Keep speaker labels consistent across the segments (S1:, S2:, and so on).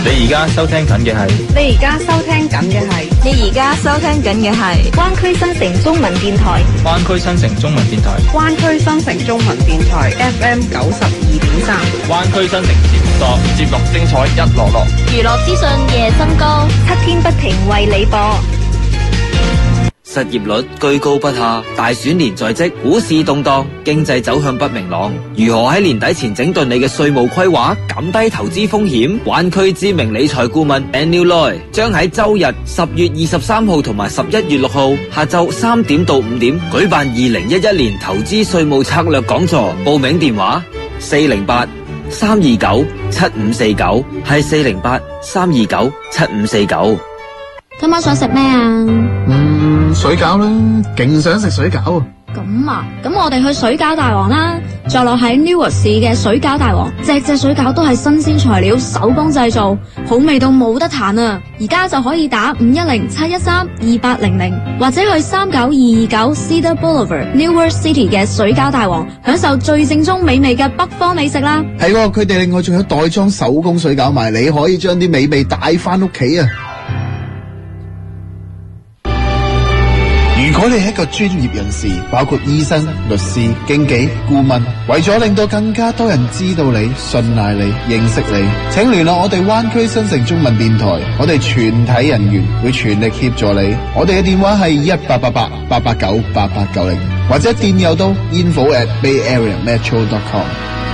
S1: 你而家收聽緊嘅係
S2: 灣區新城中文電台。
S1: 灣區新城中文電台。
S3: 灣區新城中文電台 FM 92.3。
S1: 灣區新城節目精彩一籮籮，
S2: 娛樂資訊夜深歌，7天不停為你播。
S4: 失業率居高不下，大選年在即，股市動盪，經濟走向不明朗。如何喺年底前整頓你嘅稅務規劃，減低投資風險？灣區知名理財顧問 Anil Loy 將喺周日10月23號同埋11月6號下晝3點到5點舉辦2011年投資稅務策略講座。報名電話408-329-7549，係408-329-7549。
S5: 今晚想食咩啊？
S6: 水餃啦，勁想食水餃啊！
S5: 咁啊，咁我哋去水餃大王啦，坐落喺 Newark 市嘅水餃大王，隻水餃都係新鮮材料，手工製造，好味到冇得彈啊！而家就可以打510-713-2800，或者去392229 Cedar Boulevard Newark City 嘅水餃大王，享受最正宗美味嘅北方美食啦！
S6: 係喎，佢哋另外仲有袋裝手工水餃賣，你可以將啲美味帶翻屋企啊！如果你係一個專業人士，包括醫生、律師、經紀、顧問，為咗令到更加多人知道你、信賴你、認識你，請聯絡我哋灣區新城中文電台，我哋全體人員會全力協助你。我哋嘅電話係1888-889-8890，或者電郵到 info@bayareametro.com。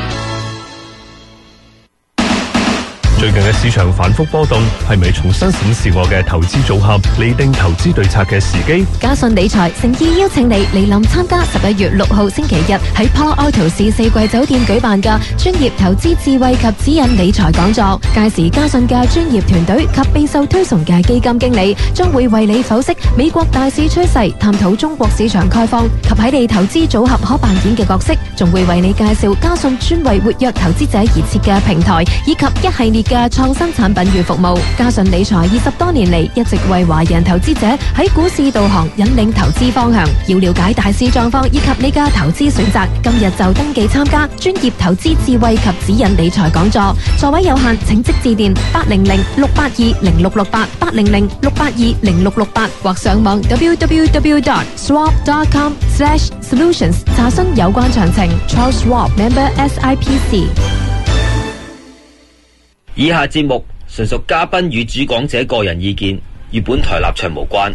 S7: 最近嘅市場反覆波動，係咪重新審視我嘅投資組合，釐定投資對策嘅時機？
S8: 嘉信理財誠意邀請你嚟臨參加11月6號星期日喺 Palo Alto 市4季酒店舉辦嘅專業投資智慧及指引理財講座。屆時嘉信嘅專業團隊及備受推崇嘅基金經理將會為你剖析美國大市趨勢，探討中國市場開放及喺你投資組合可扮演嘅角色，仲會為你介紹嘉信專為活躍投資者而設嘅平台，以及一系列嘅創新產品與服務。嘉信理財20多年嚟一直為華人投資者喺股市導航，引領投資方向。要了解大市狀況以及你嘅投資選擇，今日就登記參加專業投資智慧及指引理財講座。座位有限，請即致電800-682-0668 800-682-0668，或上網 www.swap.com/solutions 查詢有關詳情。Charles Schwab Member SIPC。
S4: 以下節目純屬嘉賓與主講者個人意見，與本台立場無關。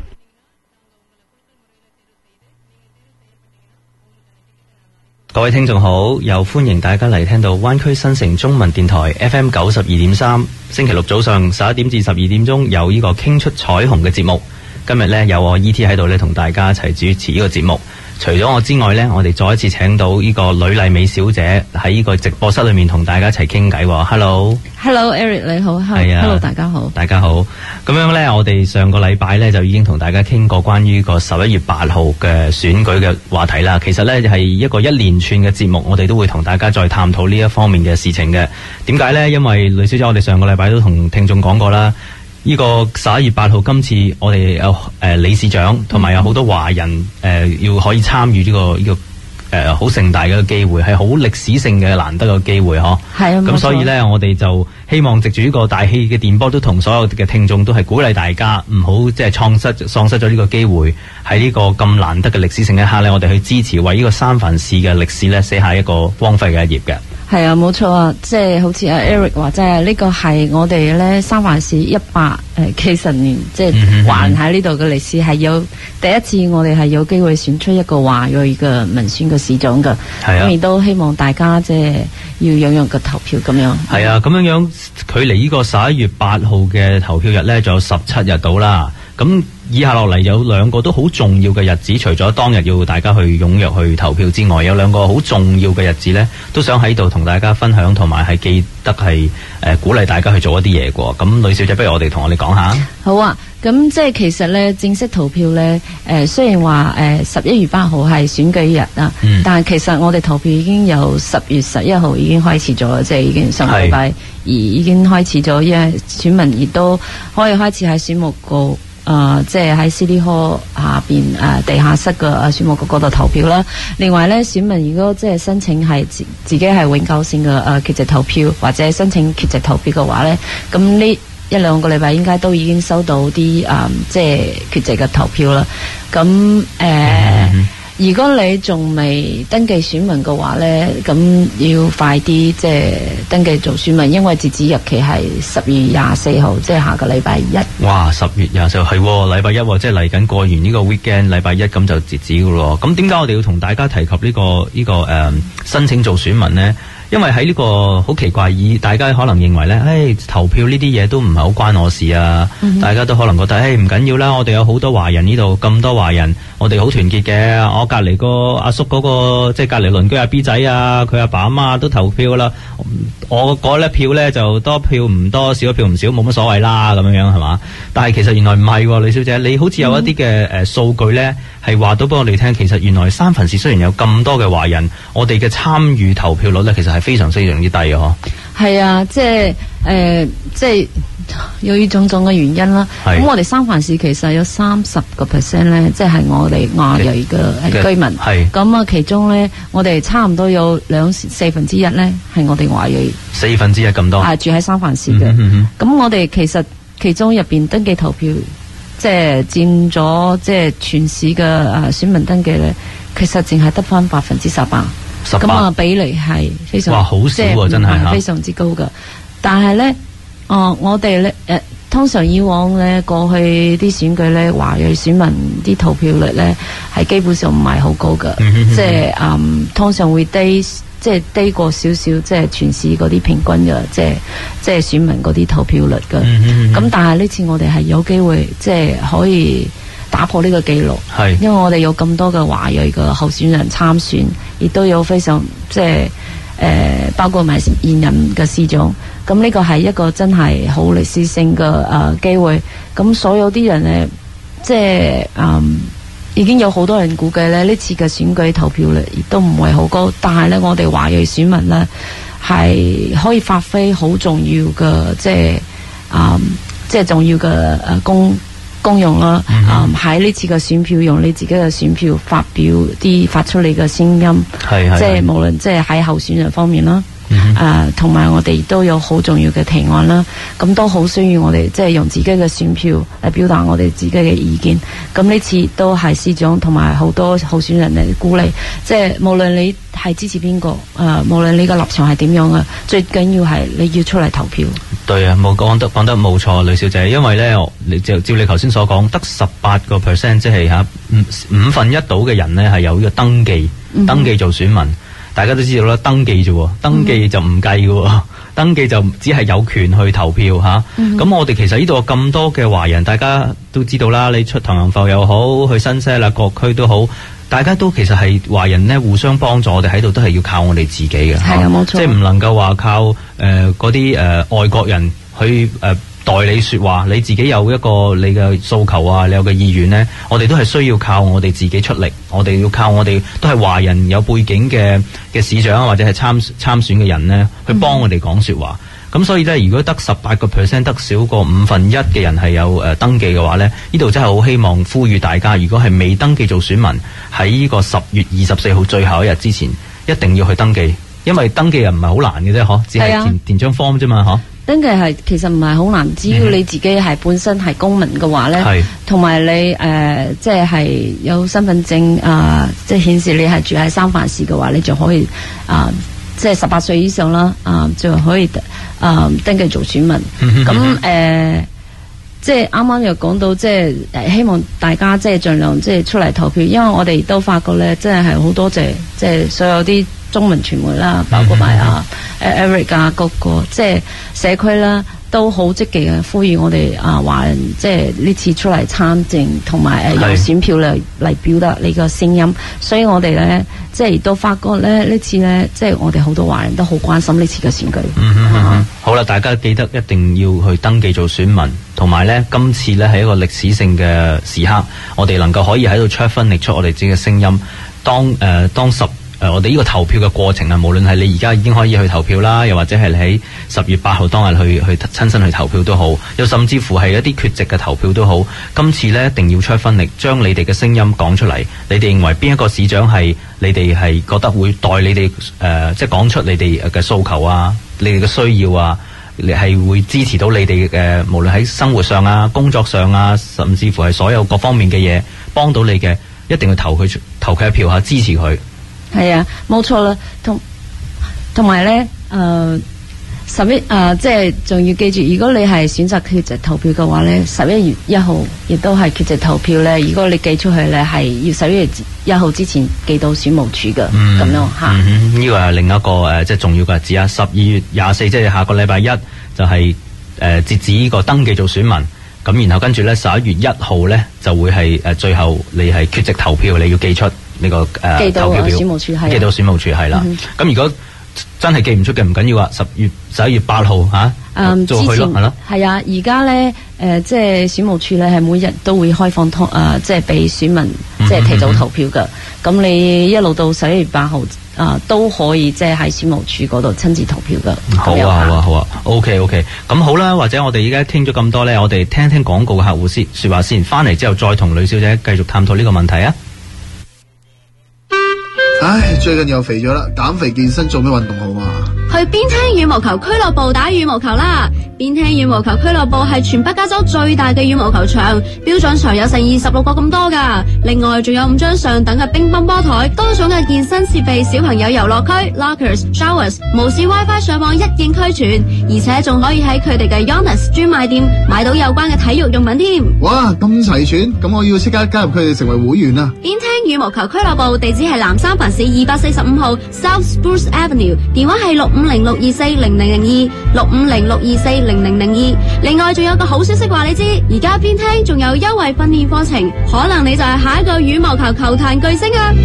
S9: 各位聽眾好，又歡迎大家嚟聽到灣區新城中文電台 FM 92.3，星期六早上11點至12點鐘有呢個傾出彩虹嘅節目。今日呢，有我 E.T. 喺度呢，同大家一齊主持呢個節目。除咗我之外呢，我哋再一次請到呢個呂麗美小姐喺呢個直播室裏面同大家一齊傾偈。Hello
S10: Eric 你好。
S9: 係啊
S10: Hello 大家好。
S9: 大家好。咁樣呢，我哋上個禮拜呢就已經同大家傾過關於個11月8號嘅選舉嘅話題啦。其實呢係一個一連串嘅節目，我哋都會同大家再探討呢一方面嘅事情嘅。點解呢？因為呂小姐我哋上個禮拜都同聽眾講過啦。呢個11月8號，今次我哋有理事長同埋有好多華人要可以參與呢個好盛大嘅一個機會，係好歷史性嘅難得嘅機會嗬。係啊，咁所以呢，我哋就希望藉住呢個大氣嘅電波，都同所有嘅聽眾都係鼓勵大家唔好即係喪失咗呢個機會，喺呢個咁難得嘅歷史性一刻呢，我哋去支持為呢個三藩市嘅歷史呢寫下一個光輝嘅一頁嘅。
S10: 係啊，冇錯啊，即係好似阿 Eric 話，即係呢個係我哋咧三藩市100年，即係還喺呢度嘅歷史，係有第一次我哋係有機會選出一個華裔嘅民選嘅市長嘅。係啊，咁亦都希望大家即係要踴躍嘅投票咁樣。係啊，咁樣距離呢個11月8號嘅投票日咧，仲有17日到啦。咁以下落嚟有兩個都好重要嘅日子，除咗當日要大家去踴躍去投票之外，有兩個好重要嘅日子呢，都想喺度同大家分享，同埋係記得係鼓勵大家去做一啲嘢嘅。咁呂小姐，不如我哋同我哋講下。好啊，咁即係其實呢，正式投票呢，雖然話11月8號係選舉日啊，但係其實我哋投票已經由10月11號已經開始咗，即係已經上個禮拜二已經開始咗，因為選民亦都可以開始喺選務局即係喺 City Hall 下邊地下室嘅選務局嗰度投票啦。另外咧，選民如果即係申請係自己係永久性嘅缺席投票，或者申請缺席投票嘅話咧，咁呢1-2個禮拜應該都已經收到啲即係缺席嘅投票啦。咁如果你仲未登記選民嘅話咧，咁要快啲即係登記做選民，因為截止日期係10月24號，即係下個禮拜一。
S9: 哇！10月24號係禮拜一，即係嚟緊過完呢個 weekend，禮拜一咁就截止噶咯。咁點解我哋要同大家提及呢個申請做選民呢？因為喺呢個好奇怪，大家可能認為咧，投票呢啲嘢都唔係好關我事啊。大家都可能覺得，唔緊要啦，我哋有好多華人呢度，咁多華人，我哋好團結嘅。我隔離個阿叔嗰個，即係隔離鄰居阿 B 仔啊，佢阿爸阿媽都投票啦。我嗰粒票咧就多票唔多，少票唔少，冇乜所謂啦，咁樣係嘛？但係其實原來唔係喎，李小姐，你好似有一啲嘅數據咧，係話到俾我哋聽，其實原來三藩市雖然有咁多嘅華人，我哋嘅參與投票率咧，其實係非常非常之低嘅嗬。係
S10: 啊，即係由於種種嘅原因啦。咁我哋三藩市其實有30% 咧，即係我哋亞裔嘅居民。係咁啊，其中咧，我哋差唔多有4/4咧係我哋華裔。1/4咁多。住喺三藩市嘅。咁我哋其實其中入邊登記投票，即係佔咗即係全市嘅選民登記咧，其實淨係得返18%。咁啊，比例係非常好少啊，真係非常之高噶。但係咧，我哋咧通常以往咧過去啲選舉咧，華裔選民啲投票率咧係基本上唔係好高噶，即係通常會低過少少，即係全市嗰啲平均嘅，即係選民嗰啲投票率噶。咁但係呢次我哋係有機會，即係可以打破呢個記錄，因為我哋有咁多嘅華裔嘅候選人參選，亦都有非常即係包括埋現任嘅市長，咁呢個係一個真係好歷史性嘅機會。咁所有啲人咧，即係已經有好多人估計咧，呢次嘅選舉投票率亦都唔會好高，但係咧我哋華裔選民咧係可以發揮好重要嘅，即係重要嘅功用啦。喺呢次嘅選票，用你自己嘅選票發出你嘅聲音，即係無論即係喺候選人方面啦，同埋我哋都有好重要嘅提案啦。咁都好需要我哋即係用自己嘅選票嚟表達我哋自己嘅意見。咁呢次都係市長同埋好多候選人嚟鼓勵，即係無論你係支持邊個，無論你嘅立場係點樣嘅，最緊要係你要出嚟投票。對啊，講得冇錯，呂小姐，因為咧，照你頭先所講，得18%，即係1/5到嘅人咧係有呢個登記做選民。大家都知道啦，登記啫，登記就唔計嘅，登記就只係有權去投票吓。咁我哋其實呢度有咁多嘅華人，大家都知道啦。你出唐人埠又好，去新西啦，各區都好，大家都其實係華人咧，互相幫助。我哋喺度都係要靠我哋自己嘅，係啊，冇錯。即係唔能夠話靠嗰啲外國人去代理說話，你自己有一個你嘅訴求啊，你有嘅意願呢，我哋都係需要靠我哋自己出力，我哋要靠我哋都係華人有背景嘅市長或者係參選嘅人呢，去幫我哋講說話。咁所以呢，如果得18%，得少過1/5嘅人係有登記嘅話呢，呢度真係好希望呼籲大家，如果係未登記做選民，喺呢個10月24號最後一日之前，一定要去登記，因為登記又唔係好難嘅啫，嗬，只係填張 form 啫嘛，嗬。登記係其實唔係好難，只要你自己係本身係公民嘅話咧，同埋你即係有身份證即係顯示你係住喺三藩市嘅話，你就可以即係18歲以上啦，就可以登記做選民。咁即係啱啱又講到，即係希望大家即係盡量即係出嚟投票，因為我哋都發覺咧，真係好多謝即係所有啲中文傳媒啦，包括埋Eric 啊，各個即係社區啦，都好積極嘅呼籲我哋華人即係呢次出嚟參政，同埋用選票嚟表達你個聲音。所以我哋咧即係亦都發覺咧呢次咧，即係我哋好多華人都好關心呢次嘅選舉。好啦，大家記得一定要去登記做選民，同埋咧今次咧係一個歷史性嘅時刻，我哋能夠可以喺度出一分力，出我哋自己嘅聲音。當10
S9: 我哋呢個投票嘅過程啊，無論係你而家已經可以去投票啦，又或者係你喺10月8號當日去親身去投票都好，又甚至乎係一啲缺席嘅投票都好，今次呢，一定要出一分力，將你哋嘅聲音講出嚟。你哋認為邊一個市長係你哋係覺得會代你哋即係講出你哋嘅訴求啊，你哋嘅需要啊，你係會支持到你哋嘅無論喺生活上啊、工作上啊，甚至乎係所有各方面嘅嘢幫到你嘅，一定要投佢一票下，支持佢。
S10: 係啊，冇錯啦，同埋咧，11即係仲要記住，如果你係選擇缺席投票嘅話咧，11月1號亦都係缺席投票咧。如果你寄出去咧，係要11月1號之前寄到選務處嘅，咁樣嚇。
S9: 呢個係另一個即係重要嘅日子啊！12月24即係下個禮拜1就係截止呢個登記做選民。咁然後跟住咧11月1號咧就會係最後你係缺席投票，你要寄出呢個投票表，寄到選務處係啦。咁如果真係寄唔出嘅唔緊要啊，11月8號嚇做去咯，係咯。係啊，而家咧即係選務處咧係每日都會開放即係俾選民即係提早投票㗎。咁你一路到11月8號都可以即係喺選務處嗰度親自投票㗎。好啊 ，OK， 咁好啦，或者我哋而家聽咗咁多咧，我哋聽聽廣告嘅客戶説話先，翻嚟之後再同呂小姐繼續探討呢個問題啊。
S6: 唉，最近又肥咗啦，減肥健身做咩運動好啊？
S5: 去邊聽羽毛球俱樂部打羽毛球啦！邊聽羽毛球俱樂部係全北加州最大嘅羽毛球場，標準場有成26個咁多噶。另外仲有5張上等嘅乒乓波台，多種嘅健身設備，小朋友遊樂區、lockers、showers， 無線 WiFi 上網一應俱全，而且仲可以喺佢哋嘅 Yonex 專賣店買到有關嘅體育用品添。
S6: 哇，咁齊全，咁我要即刻加入佢哋成為會員啊！
S5: 邊聽羽毛球俱樂部地址係南三藩市245號 South Spruce Avenue， 電話係650-624-0002 650-624-0002。另外仲有個好消息話你知，而家邊聽仲有優惠訓練課程，可能你就係下一個羽毛球球壇巨星啊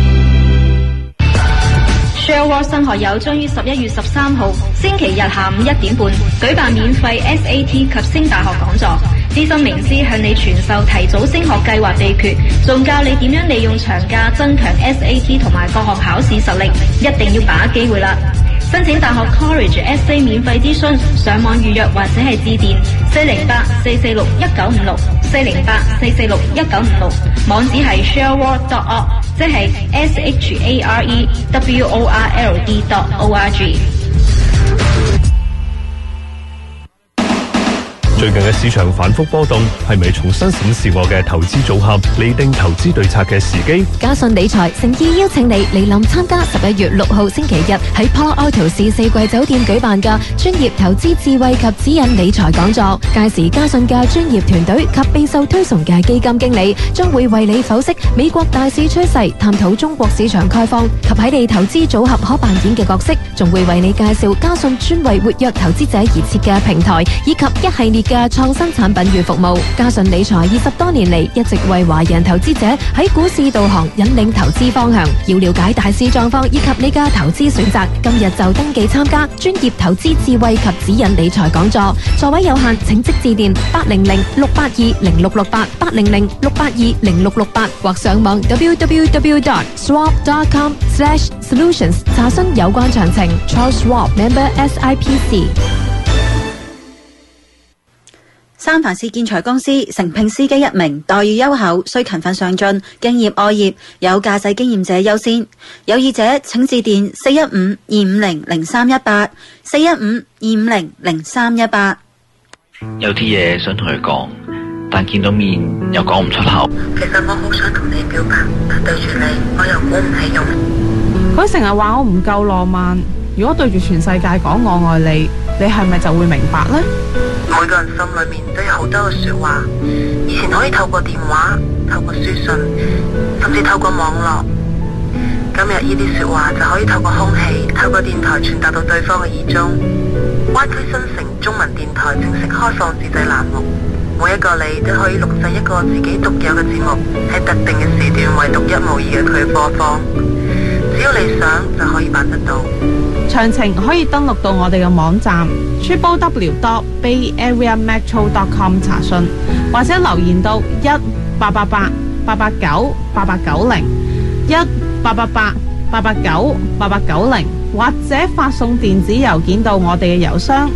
S2: ！Sherwood 新學友將於11月13號星期日下午1點半舉辦免費 SAT 及升大學講座，資深名師向你傳授提早升學計劃秘訣，仲教你點樣利用長假增強 SAT 同埋各項考試實力，一定要把握機會啦！申請大學 College Essay 免費諮詢，上網預約或者係致電408-446-1956 408-446-1956，網址係 sherwood.org， 即係 SHAREWORLD.org。
S7: 最近嘅市場反覆波動，係咪重新審視我嘅投資組合，釐定投資對策嘅時機？
S8: 嘉信理財誠意邀請你嚟臨參加11月6號星期日喺 Palo Alto 市4季酒店舉辦嘅專業投資智慧及指引理財講座。屆時嘉信嘅專業團隊及備受推崇嘅基金經理將會為你剖析美國大市趨勢，探討中國市場開放及喺你投資組合可扮演嘅角色，仲會為你介紹嘉信專為活躍投資者而設嘅平台，以及一系列嘅創新產品與服務。嘉信理財20多年嚟一直為華人投資者喺股市導航，引領投資方向。要了解大市狀況以及你嘅投資選擇，今日就登記參加專業投資智慧及指引理財講座。座位有限，請即致電800-682-0668 800-682-0668或上網 www.swap.com/solutions 查詢有關詳情。Charles Schwab Member SIPC。
S11: 三藩市建材公司誠聘司機1名，待遇優厚，需勤奮上進，敬業愛業，有駕駛經驗者優先。有意者請致電415-250-0318 415-250-0318。
S1: 有啲嘢想同佢講，但見到面又講唔出口。
S12: 其實我好想同你表白，但對住你我又鼓唔起勇。
S3: 佢成日話我唔夠浪漫，如果對住全世界講我愛你，你係咪就會明白呢？
S12: 每個人心裏面都有好多嘅說話，以前可以透過電話、透過書信，甚至透過網絡。今日呢啲說話就可以透過空氣、透過電台傳達到對方嘅耳中。灣區新城中文電台正式開放自製欄目，每一個你都可以錄製一個自己獨有嘅節目，喺特定嘅時段為獨一無二嘅佢播放。只要你想就可以辦得到。
S3: 詳情可以登錄到我哋嘅網站 www.bayareametro.com 查詢，或者留言到1-888-889-8890 8898890，或者發送電子郵件到我哋嘅郵箱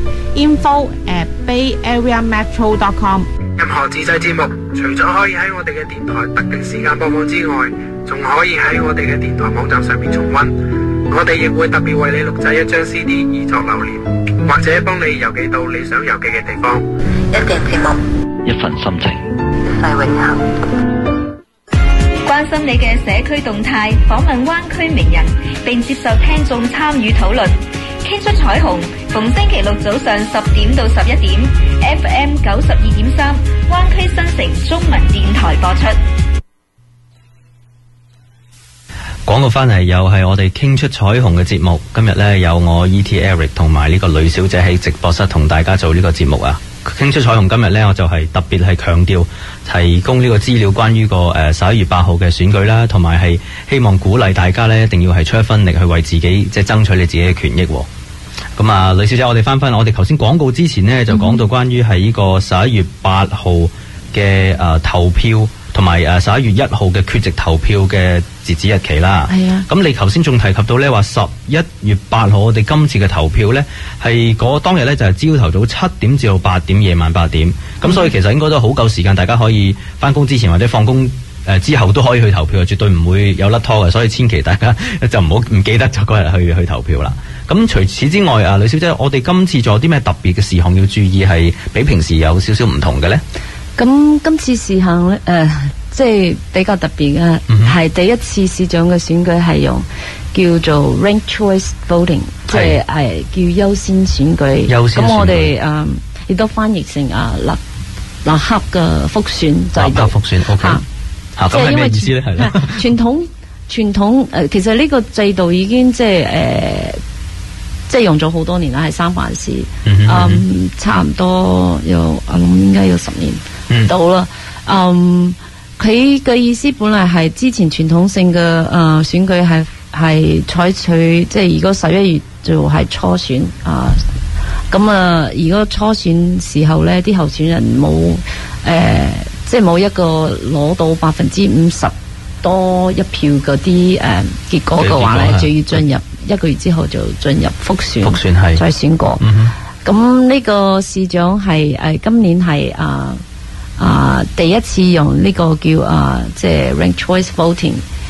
S3: info@bayareametro.com。
S13: 任何自製節目，除咗可以喺我哋嘅電台特定時間播放之外，仲可以喺我哋嘅電台網站上面重溫。我哋亦會特別為你錄製一張 CD 以作留念，或者幫你郵寄到你想郵寄嘅地方。
S12: 一段節目，
S1: 一份心情，
S12: 世永恒。
S2: 關心你嘅社區動態，訪問灣區名人，並接受聽眾參與討論，傾出彩虹。逢星期六早上10點到11點 ，FM 92.3，灣區新城中文電台播出。
S9: 廣告翻嚟又係我哋傾出彩虹嘅節目，今日呢，有我 E.T. Eric 同埋呢個呂小姐喺直播室同大家做呢個節目啊。傾出彩虹今日呢，我就係特別係強調提供呢個資料關於個11月8號嘅選舉啦，同埋係希望鼓勵大家呢，一定要係出一分力去為自己即係爭取你自己嘅權益。咁啊，呂小姐，我哋翻我哋頭先廣告之前呢，就講到關於係呢個11月8號嘅投票，同埋11月1號嘅缺席投票嘅截止日期啦。
S10: 係啊。
S9: 咁你頭先仲提及到呢話11月8號我哋今次嘅投票呢，係當日呢就係朝頭早7點至到8點，夜晚8點。咁所以其實應該都好夠時間，大家可以翻工之前或者放工之後都可以去投票，絕對唔會有甩拖嘅。所以千祈大家就唔記得咗嗰日去投票啦。咁除此之外，呂小姐，我哋今次仲有啲咩特別嘅事項要注意，係比平時有少少唔同嘅呢？
S10: 咁今次事項咧，即係比較特別嘅，係第一次市長嘅選舉係用叫做 Ranked Choice Voting， 即係叫優先選舉。咁我哋亦都翻譯成立刻嘅複選制度。立刻複選 OK。咁係咩意思咧？係啦，傳統其實呢個制度已經即係用咗好多年啦，係三藩市，差唔多我諗應該有10年到啦。佢嘅意思本來係之前傳統性嘅選舉係採取即係如果11月就係初選咁如果初選時候咧，啲候選人冇即係冇一個攞到50%多一票嗰啲結果嘅話咧，就要進入1個月之後就進入複選係再選過。咁呢個市長係今年係第一次用呢個叫即係 Ranked Choice Voting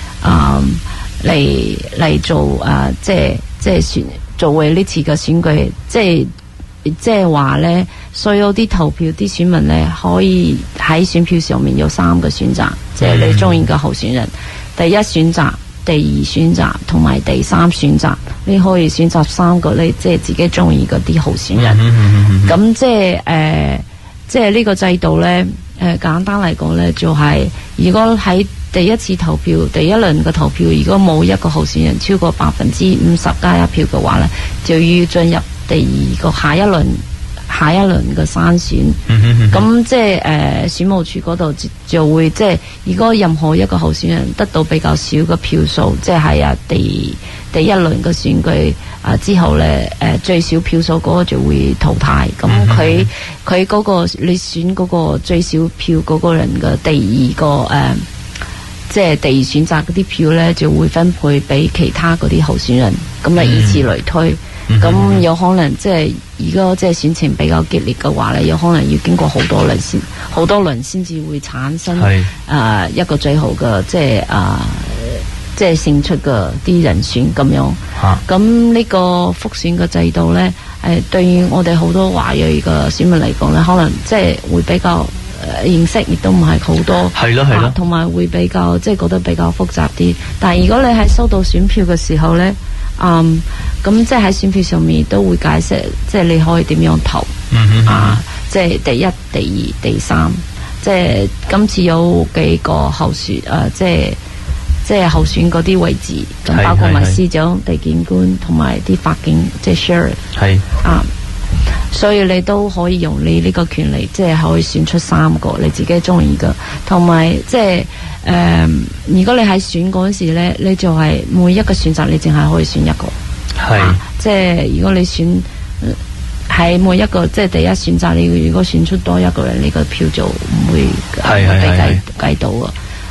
S10: 嚟做即係作為呢次嘅選舉，即係話咧，所有啲投票啲選民咧可以喺選票上面有3個選擇，即係你中意嘅候選人，第一選擇、第二選擇同埋第三選擇，你可以選擇3個你即係自己中意嗰啲候選人。咁即係呢個制度咧，簡單嚟講咧，就係如果喺第一次投票第一輪嘅投票，如果冇一個候選人超過50%加1票嘅話咧，就要進入第二個下一輪嘅篩選。咁即係選務處嗰度就會即係如果任何一個候選人得到比較少嘅票數，即係第一輪嘅選舉之後咧，最少票數嗰個就會淘汰。咁佢嗰個你選嗰個最少票嗰個人嘅第二個即係第二選擇嗰啲票咧，就會分配俾其他嗰啲候選人，咁以此類推。咁有可能即係如果即係選情比較激烈嘅話咧，有可能要經過好多輪先至會產生一個最好嘅即係勝出嘅啲人選咁樣。咁呢個複選嘅制度咧，對於我哋好多華裔嘅選民嚟講咧，可能即係會比較認識亦都唔係好多，係咯，同埋會比較即係覺得比較複雜啲。但係如果你喺收到選票嘅時候咧，咁即係喺選票上面都會解釋，即係你可以點樣投，即係第一、第二、第三，即係今次有幾個候選，即係候選嗰啲位置，咁包括埋司長、地檢官同埋啲法警，即係 sheriff， 所以你都可以用你呢個權利，即係可以選出3個你自己中意嘅，同埋即係如果你喺選嗰陣時咧，你就係每一個選擇你淨係可以選一個，即係如果你選喺每一個即係第一選擇，你如果選出多一個人，你個票就唔會被計到啊。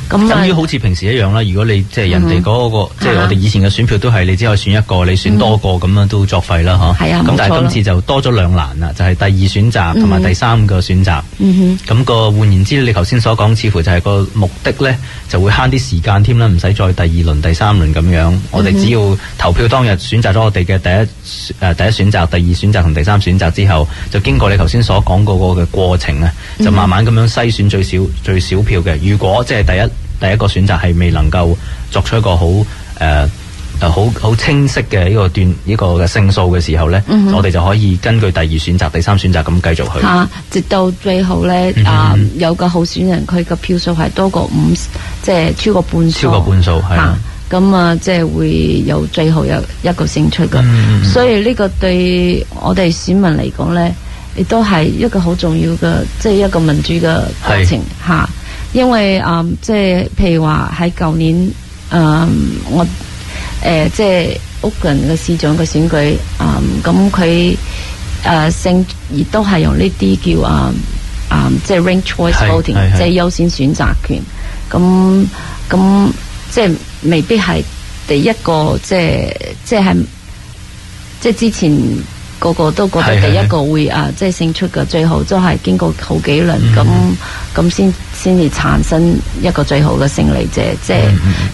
S9: 等於好似平時一樣啦。如果你即係人哋嗰個，即係我哋以前嘅選票都係你只可以選一個，你選多個咁樣都作廢啦，嗬。
S10: 係啊，
S9: 咁但係今次就多咗兩欄啦，就係第二選擇同埋第三個選擇。咁個換言之，你頭先所講，似乎就係個目的咧，就會慳啲時間添啦，唔使再第二輪、第三輪咁樣。我哋只要投票當日選擇咗我哋嘅第一選擇、第二選擇同第三選擇之後，就經過你頭先所講嗰個嘅過程啊，就慢慢咁樣篩選最少票嘅。如果即係第一個選擇係未能夠作出一個好清晰嘅呢個嘅勝數嘅時候咧，我哋就可以根據第二選擇、第三選擇咁繼續去。
S10: 直到最後咧，有個候選人佢嘅票數係多過即係超過半數。超過半數係啊。咁即係會有最後有一個勝出嘅。所以呢個對我哋選民嚟講咧，亦都係一個好重要嘅，即係一個民主嘅過程嚇。因為即係譬如話喺舊年我即係屋崙嘅市長嘅選舉，咁佢勝亦都係用呢啲叫即係 ranked choice voting， 即係優先選擇權。咁即係未必係第一個，即係之前個個都覺得第一個會即係勝出嘅，最後都係經過好幾輪咁先至產生一個最後嘅勝利者。即係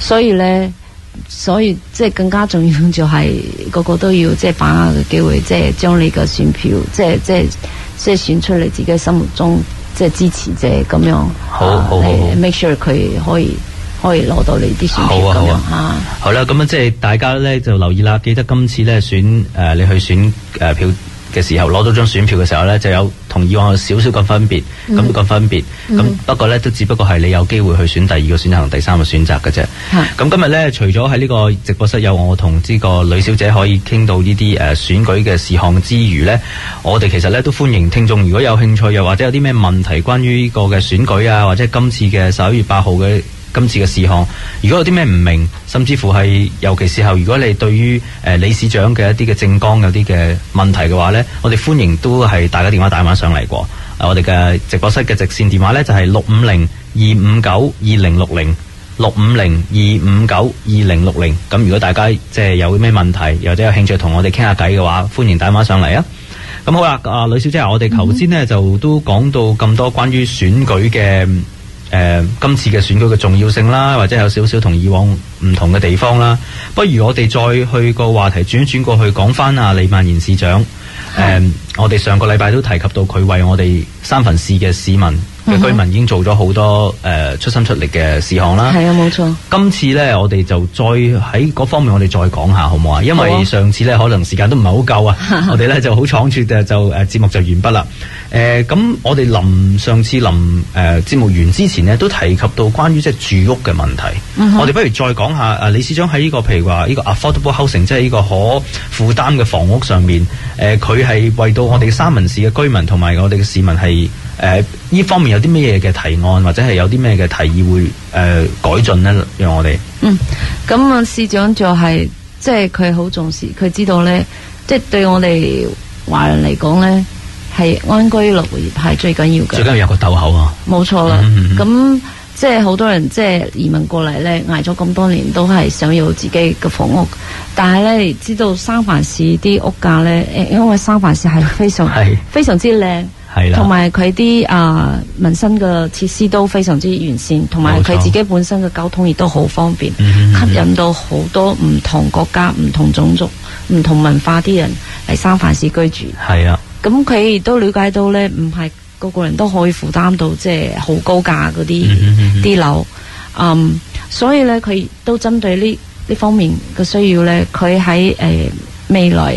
S10: 所以即係更加重要就係個個都要即係把握嘅機會，即係將你嘅選票即係選出你自己心目中即係支持者咁樣，好 make sure 佢可以攞到你啲選票咁樣嚇。
S9: 好啦，咁即係大家咧就留意啦，記得今次咧你去選票嘅時候，攞到張選票嘅時候咧，就有同以往有少少嘅分別。咁不過咧都只不過係你有機會去選第二個選擇同第三個選擇嘅啫。咁今日咧除咗喺呢個直播室有我同呢個呂小姐可以傾到呢啲選舉嘅事項之餘咧，我哋其實咧都歡迎聽眾如果有興趣又或者有啲咩問題關於呢個嘅選舉啊，或者今次嘅11月8號嘅今次嘅事項，如果有啲咩唔明，甚至乎係尤其是後，如果你對於理事長嘅一啲嘅政綱有啲嘅問題嘅話呢，我哋歡迎都係大家電話打電話上嚟過。我哋嘅直播室嘅直線電話呢，就係650-259-2060 650-259-2060。咁如果大家即係有咩問題，又或者有興趣同我哋傾下偈嘅話，歡迎打電話上嚟啊！咁好啦，呂小姐，我哋頭先呢就都講到咁多關於選舉嘅今次嘅選舉嘅重要性啦，或者有少少同以往唔同嘅地方啦。不如我哋再去個話題轉過去講翻李曼賢市長。我哋上個禮拜都提及到佢為我哋三藩市嘅市民嘅居民已經做咗好多出心出力嘅事項啦。係啊，冇錯。今次呢，我哋就再喺嗰方面我哋再講下好唔好啊？因為上次呢，可能時間都唔係好夠啊，我哋呢就好倉促嘅就節目就完畢啦。咁我哋上次節目完之前呢，都提及到關於即係住屋嘅問題。我哋不如再講下李市長喺呢個譬如話呢個 affordable housing， 即係呢個可負擔嘅房屋上面，佢係為到我哋三藩市嘅居民同埋我哋嘅市民係呢方面有啲咩嘢嘅提案，或者係有啲咩嘅提議會改進呢？讓我哋
S10: 咁市長就係即係佢好重視，佢知道呢，即係對我哋華人嚟講呢，係安居樂業係最緊要嘅，
S9: 最緊要有個竇口啊！
S10: 冇錯啦。咁即係好多人即係移民過嚟咧，捱咗咁多年都係想要自己嘅房屋，但係咧知道三藩市啲屋價咧，因為三藩市係非常之靚，同埋佢啲民生嘅設施都非常之完善，同埋佢自己本身嘅交通亦都好方便，吸引到好多唔同國家、唔同種族、唔同文化啲人嚟三藩市居住。係啊，咁佢亦都了解到咧，唔係個個人都可以負擔到即係好高價嗰啲樓，所以咧佢都針對呢方面嘅需要咧，佢喺未來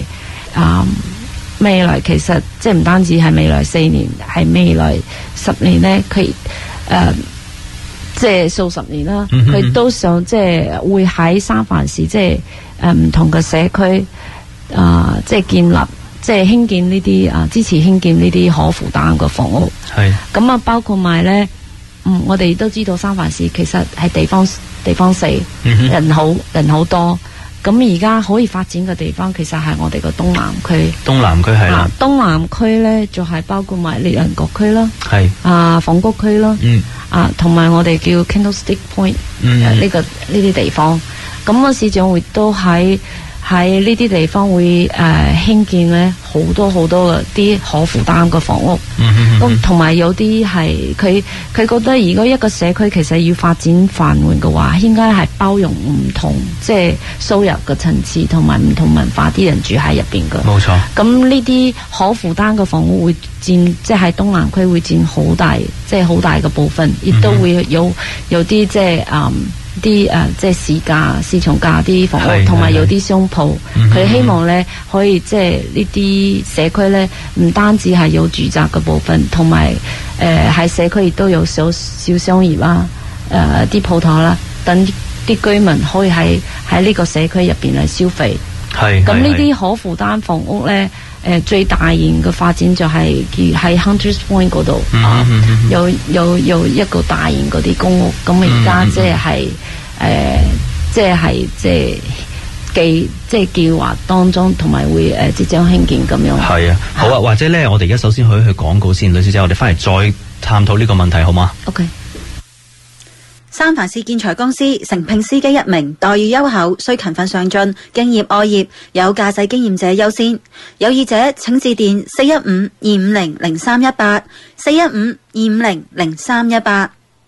S10: 其實即係唔單止係未來4年，係未來10年咧，佢即係數十年啦，佢都想即係會喺三藩市即係唔同嘅社區即係建立。即係興建呢啲支持興建呢啲可負擔嘅房屋。係咁啊，包括埋咧，我哋都知道三藩市其實係地方細，人好多。咁而家可以發展嘅地方其實係我哋嘅東南區。東南區係啦。東南區咧就係包括埋獵人國區啦，係鳳谷區啦， 同埋我哋叫 Candlestick Point 呢啲地方，咁個市長會都喺呢啲地方會興建咧好多嘅啲可負擔嘅房屋，咁同埋有啲係佢覺得如果一個社區其實要發展繁榮嘅話，應該係包容唔同即係收入嘅層次同埋唔同文化啲人住喺入邊嘅。冇錯。咁呢啲可負擔嘅房屋會佔即係喺東南區會佔好大嘅部分，亦都會有啲即係即係市場價啲房屋，同埋有啲商鋪，佢希望咧可以即係呢啲社區咧唔單止係有住宅嘅部分，同埋喺社區亦都有小商業啦，啲鋪頭啦，等啲居民可以喺呢個社區入邊嚟消費。咁呢啲可負擔房屋咧，最大型嘅發展就係喺 Hunters Point 嗰度有一個大型嗰啲公屋，咁而家即係計劃當中，同埋會即將興建咁樣。
S9: 係啊，好啊，或者咧，我哋而家首先去廣告先，呂小姐，我哋翻嚟再探討呢個問題，好嗎
S11: ？OK。三藩市建材公司誠聘司機1名，待遇優厚，需勤奮上進，敬業愛業，有駕駛經驗者優先。有意者請致電415-250-0318 415-250-0318。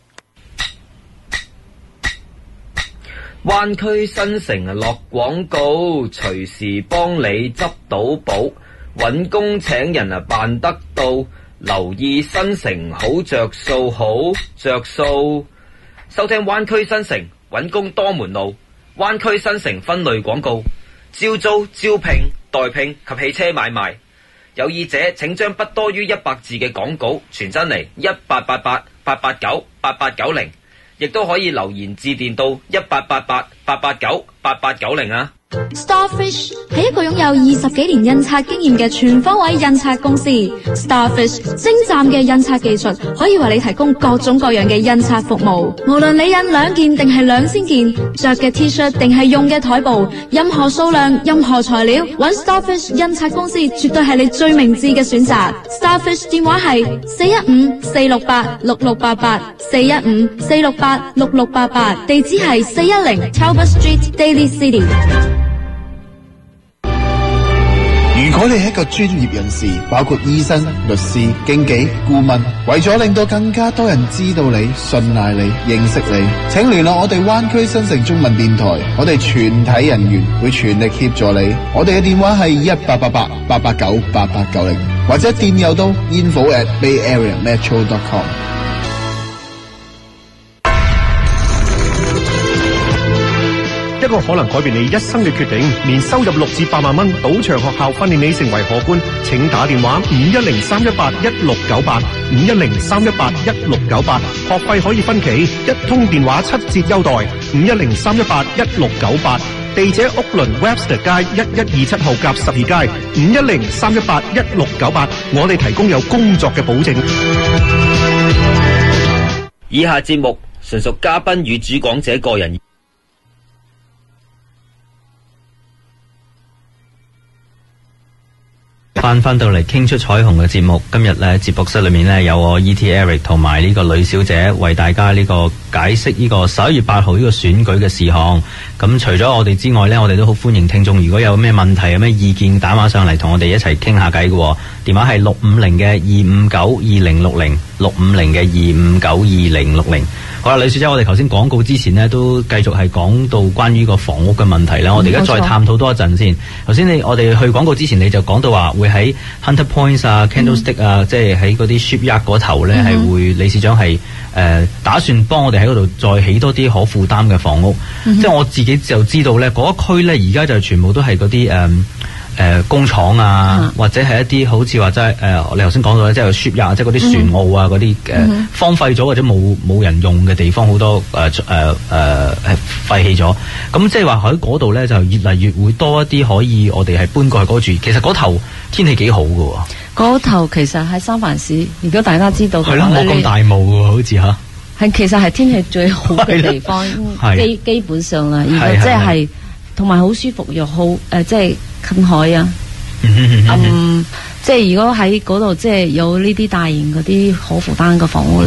S4: 灣區新城落廣告，隨時幫你執到寶，搵工請人辦得到，留意新城好着數，好着數。收聽灣區新城搵工多門路，灣區新城分類廣告，招租、招聘、代聘及汽車買賣。有意者請將不多於100字嘅廣告傳真嚟1888-889-8890，亦都可以留言致電到1888-889-8890啊。
S5: Starfish 係一個擁有20幾年印刷經驗嘅全方位印刷公司。Starfish 精湛嘅印刷技術可以為你提供各種各樣嘅印刷服務。無論你印2件定係2000件，着嘅 T-shirt 定係用嘅台布，任何數量、任何材料，揾 Starfish 印刷公司絕對係你最明智嘅選擇。Starfish 電話係415-468-6688 415-468-6688，地址係410 Talbot Street Daly City。
S6: 如果你係一個專業人士，包括醫生、律師、經紀、顧問，為咗令到更加多人知道你、信賴你、認識你，請聯絡我哋灣區新城中文電台，我哋全體人員會全力協助你。我哋嘅電話係1888-889-8890，或者電郵到 info@bayareametro.com。
S14: 一個可能改變你一生嘅決定，年收入6至8萬蚊，賭場學校訓練你成為荷官，請打電話510-318-1698 510-318-1698，學費可以分期，一通電話7折優待510-318-1698，地址屋倫 Webster 街1127號夾12街510-318-1698，我哋提供有工作嘅保證。
S4: 以下節目純屬嘉賓與主講者個人。
S9: 翻到嚟傾出彩虹嘅節目，今日咧節目室裏面咧有我 E.T. Eric 同埋呢個呂小姐為大家呢個解釋呢個11月8號呢個選舉嘅事項。咁除咗我哋之外咧，我哋都好歡迎聽眾，如果有咩問題有咩意見，打電上嚟同我哋一齊傾下偈嘅。電話係650-259-2060 650-259-2060。好啦，呂小姐，我哋頭先廣告之前呢都繼續係講到關於個房屋嘅問題啦。我哋而家再探討多一陣先。頭先我哋去廣告之前你就講到話會喺 Hunter Point 啊、Candlestick 啊，即係喺嗰啲 shipyard 嗰頭咧係會理事長係打算幫我哋喺嗰度再起多啲可負擔嘅房屋。即係我自己就知道咧，嗰一區咧而家就全部都係嗰啲工廠啊，或者係一啲好似話即係你頭先講到咧，即係 shipyard 即係嗰啲船澳啊嗰啲荒廢咗或者冇人用嘅地方，好多廢棄咗。咁即係話喺嗰度咧就越嚟越會多一啲可以我哋係搬過去嗰度住。其實嗰頭天氣幾好㗎喎。
S10: 嗰頭其實喺三藩市，如果大家知道嘅話，
S9: 冇咁大霧喎，好似嚇。
S10: 係其實係天氣最好嘅地方，基本上啦，如果即係同埋好舒服又好即係近海啊。即係如果喺嗰度即係有呢啲大型嗰啲可負擔嘅房屋咧，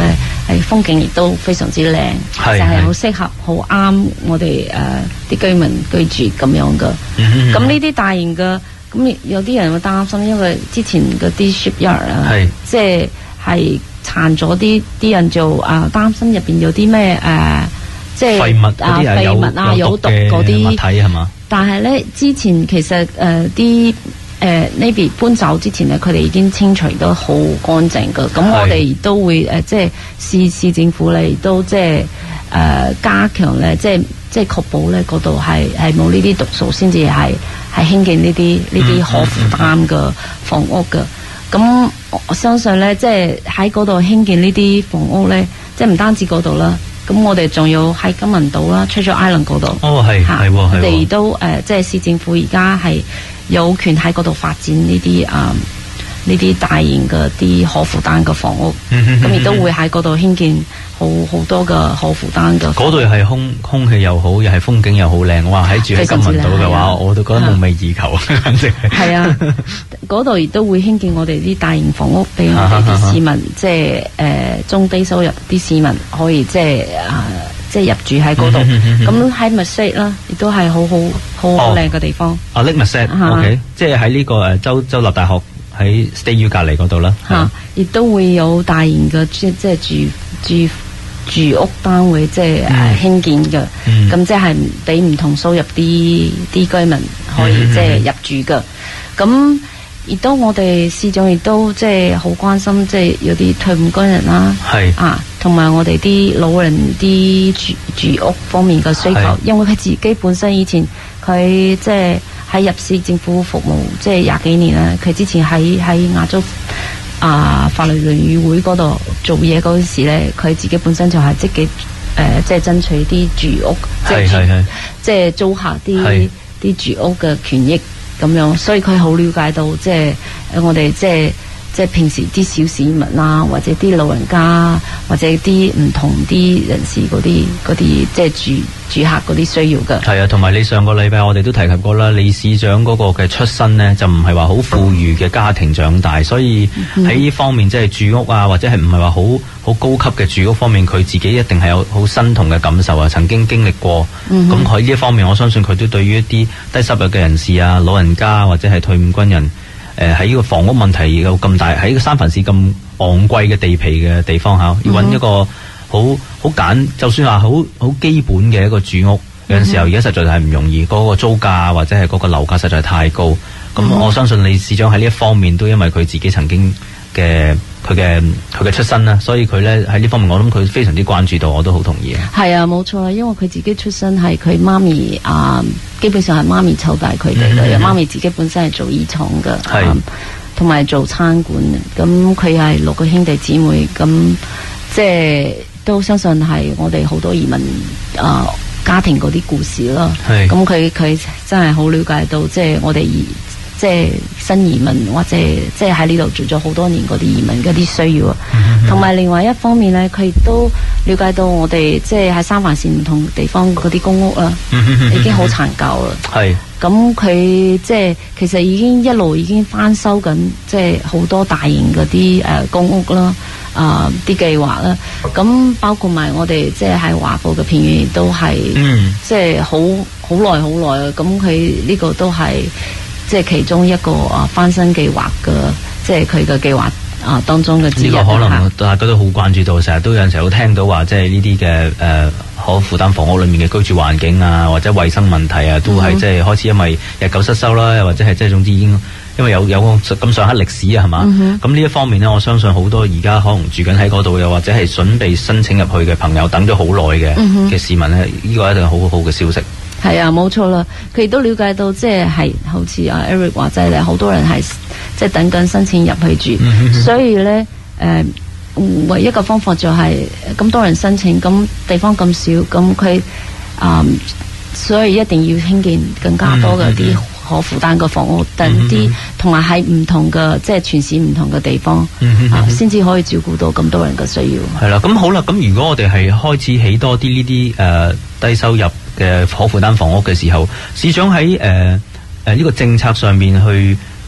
S10: 係風景亦都非常之靚，
S9: 係
S10: 就係好適合好啱我哋啲居民居住咁樣嘅。咁呢啲大型嘅，咁有啲人會擔心，因為之前嗰啲 shipyard 啊，即係殘咗啲人就擔心入邊有啲咩即係
S9: 廢物嗰啲
S10: 廢物啊有毒嗰啲
S9: 物體係嘛？但
S10: 係咧之前其實啲呢邊搬走之前咧，佢哋已經清除得好乾淨㗎。咁我哋都會即係市政府咧都即係加強咧，即係確保咧嗰度係冇呢啲毒素，先至係興建呢啲可負擔嘅房屋嘅。咁我相信咧，即係喺嗰度興建呢啲房屋咧，即係唔單止嗰度啦。咁我哋仲有喺金銀島啦、Treasure Island 嗰度。哦，係我哋都即係市政府而家係有權喺嗰度發展呢啲大型嘅啲可負擔嘅房屋。咁亦都會喺嗰度興建好多嘅可負擔嘅。嗰度係空氣又好，又係風景又好靚。哇！喺住喺金銀島嘅話，我都覺得夢寐以求。簡直係啊！嗰度亦都會興建我哋啲大型房屋俾我哋啲市民，即係中低收入啲市民可以即係入住喺嗰度。咁喺 Masset 啦，亦都係好靚嘅地方。Lake Masset，OK， 即係喺呢個州立大學喺 State U 隔離嗰度啦。亦都會有大型嘅即係住屋單位，即係興建嘅。咁即係俾唔同收入啲居民可以即係入住嘅。咁亦都我哋市長亦都即係好關心，即係有啲退伍軍人啦，同埋我哋啲老人啲住屋方面嘅需求，因為佢自己本身以前佢即係喺入市政府服務即係20幾年啦，佢之前喺亞洲法律聯誼會嗰度做嘢嗰時咧，佢自己本身就係積極即係爭取啲住屋，即係租下啲住屋嘅權益。咁樣，所以佢好了解到，即係我哋即係平時啲小市民啊，或者啲老人家，或者啲唔同啲人士嗰啲即係住客嗰啲需要嘅。係啊，同埋你上個禮拜我哋都提及過啦，李市長嗰個嘅出身呢，就唔係話好富裕嘅家庭長大，所以喺呢方面即係住屋啊，或者係唔係話好高級嘅住屋方面，佢自己一定係有好身同嘅感受啊，曾經經歷過。咁佢呢一方面，我相信佢都對於一啲低收入嘅人士啊、老人家或者係退伍軍人，喺呢個房屋問題有咁大，喺三藩市咁昂貴嘅地皮嘅地方要揾一個好簡，就算話好基本嘅一個住屋，有陣時候而家實在係唔容易，嗰個租價或者係嗰個樓價實在太高。咁我相信李市長喺呢一方面都因為佢自己曾經嘅佢嘅出身啦，所以佢咧喺呢方面，我諗佢非常之關注到，我都好同意。係啊，冇錯，因為佢自己出身係佢媽咪基本上係媽咪湊大佢哋嘅，媽咪自己本身係做衣廠嘅，同埋做餐館。咁佢係6個兄弟姊妹，咁即係都相信係我哋好多移民家庭嗰啲故事啦。咁佢真係好了解到，即係我哋即係新移民或者即係喺呢度住咗好多年嗰啲移民嗰啲需要啊，同埋另外一方面咧，佢亦都了解到我哋即係喺三藩市唔同地方嗰啲公屋啦，已經好殘舊啦。係咁佢即係其實一路已經翻修緊，即係好多大型嗰啲公屋啦，啲計劃啦。咁包括埋我哋即係喺華埠嘅片源都係，即係好耐啊。咁佢呢個都係。即係其中一個翻新計劃嘅，即係佢嘅計劃當中嘅之一。呢個可能大家都好關注到，成日都有陣時好聽到話，即係呢啲嘅可負擔房屋裏面嘅居住環境啊，或者衛生問題啊，都係即係開始因為日久失修啦，又或者係即係總之已經因為有咁上下歷史啊，係嘛？咁呢一方面呢，我相信好多而家可能住緊喺嗰度，又或者係準備申請入去嘅朋友，等咗好耐嘅市民呢，呢個一定係好好嘅消息。係啊，冇錯啦。佢亦都了解到，即係好似阿 Eric 話齋咧，好多人係即係等緊申請入去住，所以咧唯一嘅方法就係咁多人申請，咁地方咁少，咁佢所以一定要興建更加多嘅啲可負擔嘅房屋，等啲同埋喺唔同嘅即係全市唔同嘅地方，先至可以照顧到咁多人嘅需要。係啦，咁好啦，咁如果我哋係開始起多啲呢啲低收入嘅可負擔房屋嘅時候，市長喺呢個政策上面去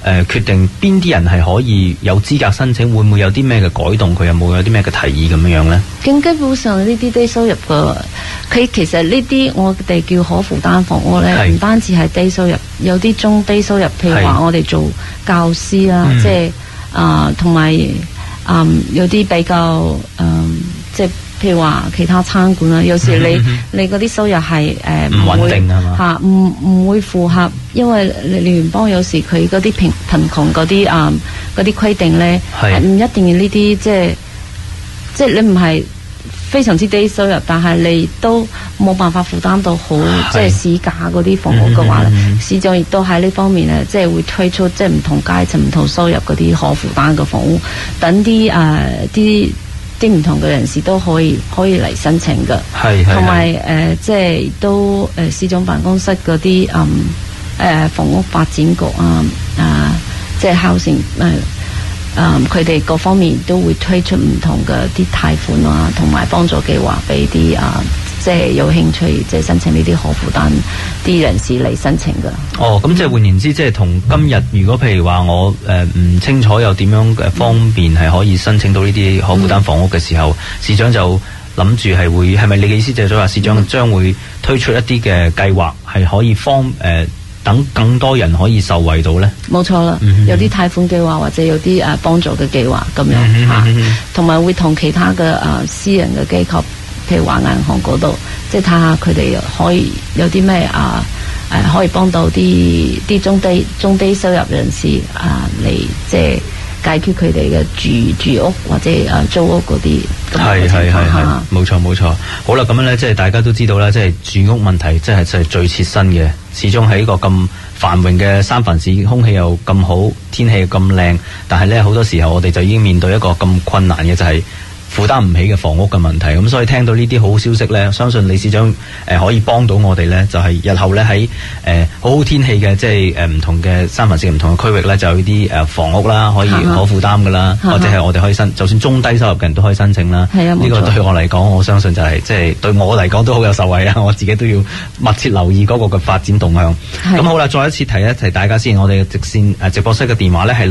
S9: 決定邊啲人係可以有資格申請，會唔會有啲咩嘅改動？佢有冇有啲咩嘅提議咁樣呢？
S10: 咁基本上呢啲低收入嘅，佢其實呢啲我哋叫可負擔房屋咧，唔單止係低收入，有啲中低收入，譬如話我哋做教師啦，即係同埋有啲比較即係譬如話其他餐館啦，有時你嗰啲收入係唔穩定係嘛嚇，唔會符合，因為聯邦有時佢嗰啲貧窮嗰啲嗰啲規定咧，唔一定要呢啲即係你唔係非常之低收入，但係你都冇辦法負擔到好即係市價嗰啲房屋嘅話咧，市長亦都喺呢方面咧，即係會推出即係唔同階層、唔同收入嗰啲可負擔嘅房屋，等啲啲唔同嘅人士都可以嚟申請嘅，同埋即係都市長辦公室嗰啲房屋發展局即係housing佢哋各方面都會推出唔同嘅啲貸款啊，同埋幫助計劃俾啲即係有興趣即係申請呢啲可負擔啲人士嚟申請嘅。
S9: 哦，咁即係換言之，即係同今日如果譬如話我唔清楚有點樣嘅方便係可以申請到呢啲可負擔房屋嘅時候，市長就諗住係咪你嘅意思就係話市長將會推出一啲嘅計劃係可以等更多人可以受惠到呢？冇錯啦，有啲貸款計劃或者有啲幫助嘅計劃咁樣嚇，同埋會同其他嘅私人嘅機構，譬如話銀行嗰度，即係睇下佢哋可以有啲咩可以幫到啲中低收入人士嚟即係解決佢哋嘅住屋或者租屋嗰啲。係，冇錯。好啦，咁樣咧，即係大家都知道啦，即係住屋問題，即係最切身嘅。始終喺一個咁繁榮嘅三藩市，空氣又咁好，天氣又咁靚，但係咧好多時候我哋就已經面對一個咁困難嘅就係負擔唔起嘅房屋嘅問題。咁所以聽到呢啲好消息咧，相信李市長可以幫到我哋咧，就係日後咧喺好好天氣嘅即係唔同嘅三藩市唔同嘅區域咧，就有啲房屋啦，可以可負擔噶啦，或者係我哋可以就算中低收入嘅人都可以申請啦。呢個對我嚟講，我相信就係即係對我嚟講都好有受惠啊！我自己都要密切留意嗰個嘅發展動向。咁好啦，再一次提一提大家先，我哋嘅直線直播室嘅電話咧係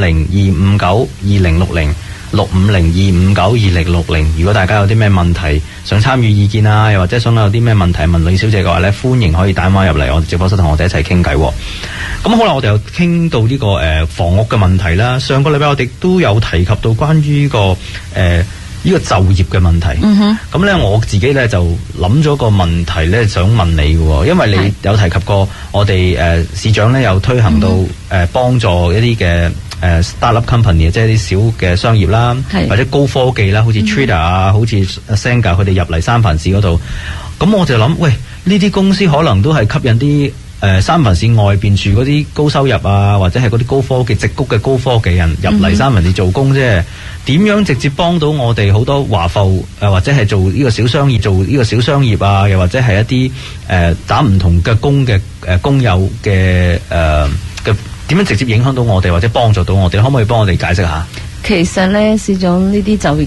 S9: 650-259-2060。650-259-2060，如果大家有啲咩問題想參與意見啊，又或者想有啲咩問題問李小姐嘅話咧，歡迎可以打電話入嚟我哋直播室同我哋一齊傾偈。咁好啦，我哋又傾到呢個房屋嘅問題啦。上個禮拜我哋都有提及到關於呢個就業嘅問題。咁咧我自己咧就諗咗個問題咧，想問你嘅，因為你有提及過我哋市長咧有推行到幫助一啲嘅startup company， 即係啲小嘅商業啦，或者高科技啦，好似 Twitter 啊，好似 Senga 佢哋入嚟三藩市嗰度。咁我就諗，喂，呢啲公司可能都係吸引啲三藩市外邊住嗰啲高收入啊，或者係嗰啲高科技矽谷嘅高科技人入嚟三藩市做工啫。點樣直接幫到我哋好多華埠或者係做呢個小商業，做呢個小商業啊，又或者係一啲打唔同嘅工嘅工友嘅點樣直接影響到我哋，或者幫助到我哋？可唔可以幫我哋解釋下？其實咧，市長呢啲就業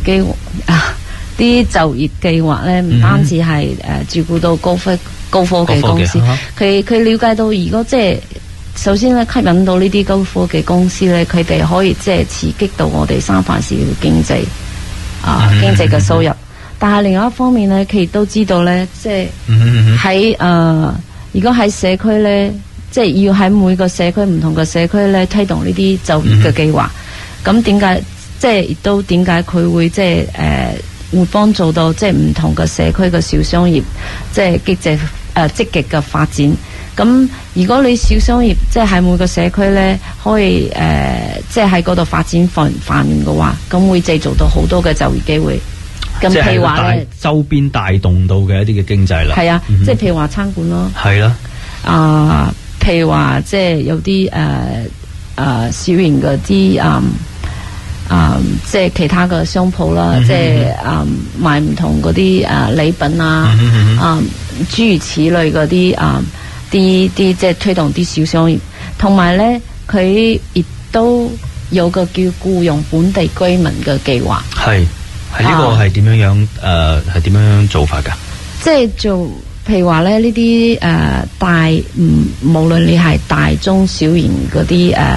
S9: 計劃咧，唔單止係照顧到高科技公司，佢了解到，如果即係首先咧吸引到呢啲高科技公司咧，佢哋可以即係刺激到我哋三藩市嘅經濟嘅收入。但係另外一方面咧，佢亦都知道咧，即係喺如果喺社區咧。即係要喺每個社區唔同嘅社區咧推動呢啲就業嘅計劃，咁點解即係亦都點解佢會即係會幫助到即係唔同嘅社區嘅小商業，即係積極嘅發展。咁如果你小商業即係喺每個社區咧可以即係喺嗰度發展繁榮嘅話，咁會製造到好多嘅就業機會。咁譬如話咧，周邊帶動到嘅一啲嘅經濟啦。係啊，即係譬如話餐館咯。係啦。譬如話，即係有啲小型嗰啲即係其他嘅商鋪啦，即係賣唔同嗰啲禮品啊，諸如此類嗰啲啲即係推動啲小商業，同埋咧佢亦都有個叫僱用本地居民嘅計劃。係呢個係點樣係點樣做法㗎？即係做。譬如話咧，呢啲無論你係大中小型嗰啲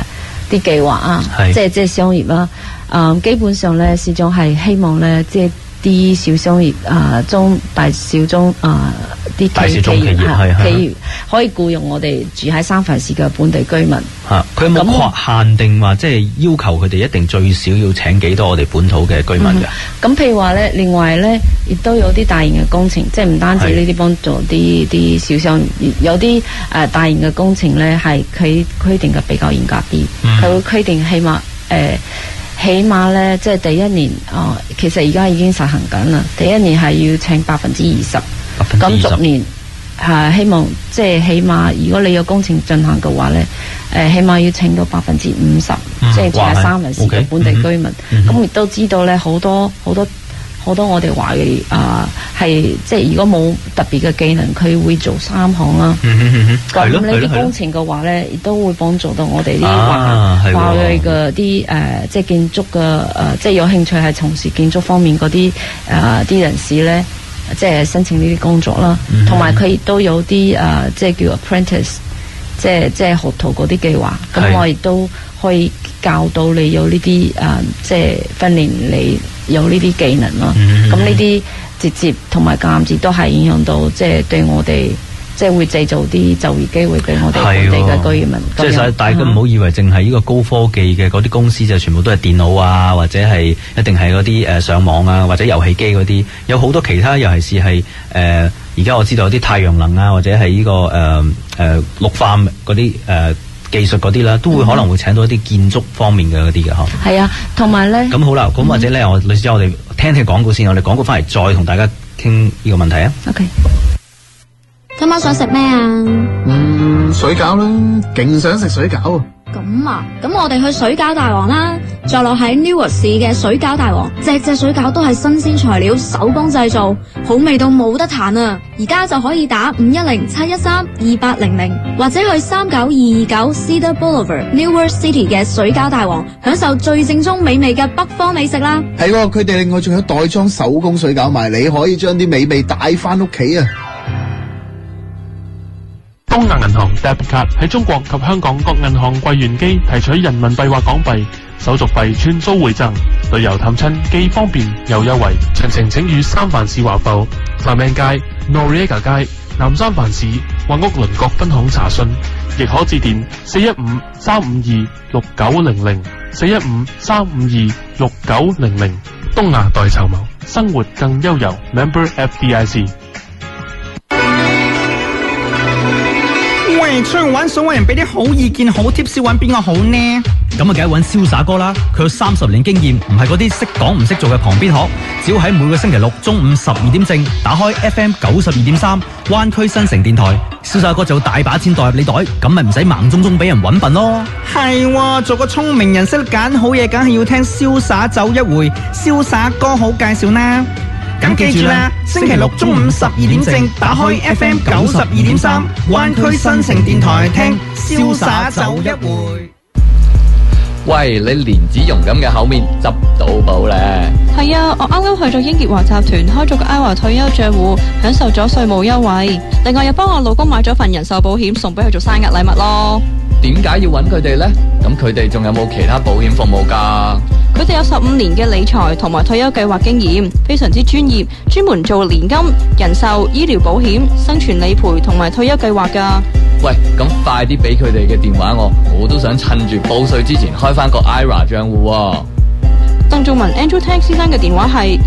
S10: 啲計劃啊，即係商業啦。基本上咧，市長係希望咧，即係啲小商業大小中啲企業可以僱用我哋住喺三藩市嘅本地居民。
S9: 佢有冇限定話，即係要求佢哋一定最少要請幾多我哋本土嘅居民嘅？
S10: 咁譬如話咧，另外咧，亦都有啲大型嘅工程，即係唔單止呢啲幫助啲小商業，有啲大型嘅工程咧係佢規定嘅比較嚴格啲，佢會規定起碼咧，即係第一年其實而家已經實行緊啦。第一年係要請20%，咁逐年希望即係起碼，如果你有工程進行嘅話咧，起碼要請到50%，即係住喺三藩市嘅本地居民。咁亦都知道咧，好多我哋華裔係即係如果冇特別嘅技能，佢會做3項啦。咁呢啲工程嘅話咧，亦都會幫助到我哋啲華裔嘅啲即係建築嘅即係有興趣係從事建築方面嗰啲人士咧，即係申請呢啲工作啦。同埋佢亦都有啲即係叫 apprentice， 即係學徒嗰啲計劃。咁我亦都可以教到你有呢啲即係訓練你有呢啲技能咯。咁呢啲直接同埋間接都係影響到，即係對我哋即係會製造啲就業機會俾我哋本地嘅居民。
S9: 即係大家唔好以為淨係呢個高科技嘅嗰啲公司就全部都係電腦啊，或者係一定係嗰啲上網啊，或者遊戲機嗰啲，有好多其他，尤其是係而家我知道有啲太陽能啊，或者係呢個綠化嗰啲技術嗰啲啦，都會可能會請到一啲建築方面嘅嗰啲嘅嗬。係
S10: 啊，同埋咧。咁
S9: 好啦，咁或者咧，我哋聽廣告先，我哋廣告翻嚟再同大家傾呢個問題啊。
S10: OK。
S5: 今晚想食咩啊？
S6: 水餃啦，勁想食水餃啊！
S5: 咁啊，咁我哋去水餃大王啦，坐落喺 Newark 市嘅水餃大王，隻水餃都係新鮮材料，手工製造，好味到冇得彈啊！而家就可以打510-713-2800，或者去39229 Cedar Boulevard Newark City 嘅水餃大王，享受最正宗美味嘅北方美食啦！
S6: 係喎，佢哋另外仲有袋裝手工水餃賣，你可以將啲美味帶翻屋企啊！
S15: 東亞銀行 Debit Card 喺中國及香港各銀行櫃員機提取人民幣或港幣，手續費全數回贈，旅遊探親既方便又優惠。詳情請與三藩市華埠、Clement街、Noriega街、南三藩市或屋鄰國分行查詢，亦可致電415-352-6900 415-352-6900。東亞代籌謀，生活更悠遊。Member FDIC。
S16: 喂，出去玩想搵人俾啲好意見、好 tips， 搵邊個好呢？
S17: 咁啊，梗係搵瀟灑哥啦！佢有30年經驗，唔係嗰啲識講唔識做嘅旁邊學。只要喺每個星期六中午12點正打開 FM 92.3灣區新城電台，瀟灑哥就大把錢代入你袋，咁咪唔使盲中中俾人搵笨咯。
S16: 係喎，做個聰明人識得揀好嘢，梗係要聽瀟灑走一回，瀟灑哥好介紹啦。咁記住啦，星期六中午12點正打開 FM 92.3灣區新城電台聽瀟灑走一回。
S18: 喂，你蓮子蓉咁嘅口面執到寶咧？
S19: 係啊，我啱啱去咗英傑華集團開咗個 IRA 退休賬戶，享受咗稅務優惠。另外又幫我老公買咗份人壽保險，送俾佢做生日禮物咯。
S18: 點解要揾佢哋呢？咁佢哋仲有冇其他保險服務㗎？
S19: 佢哋有15年嘅理財同埋退休計劃經驗，非常之專業，專門做年金、人壽、醫療保險、生存理賠同埋退休計劃㗎。
S18: 喂，咁快啲俾佢哋嘅電話我都想趁住報稅之前開翻個 IRA 賬戶喎。
S19: 鄧仲文 Andrew Tang 先生嘅電話係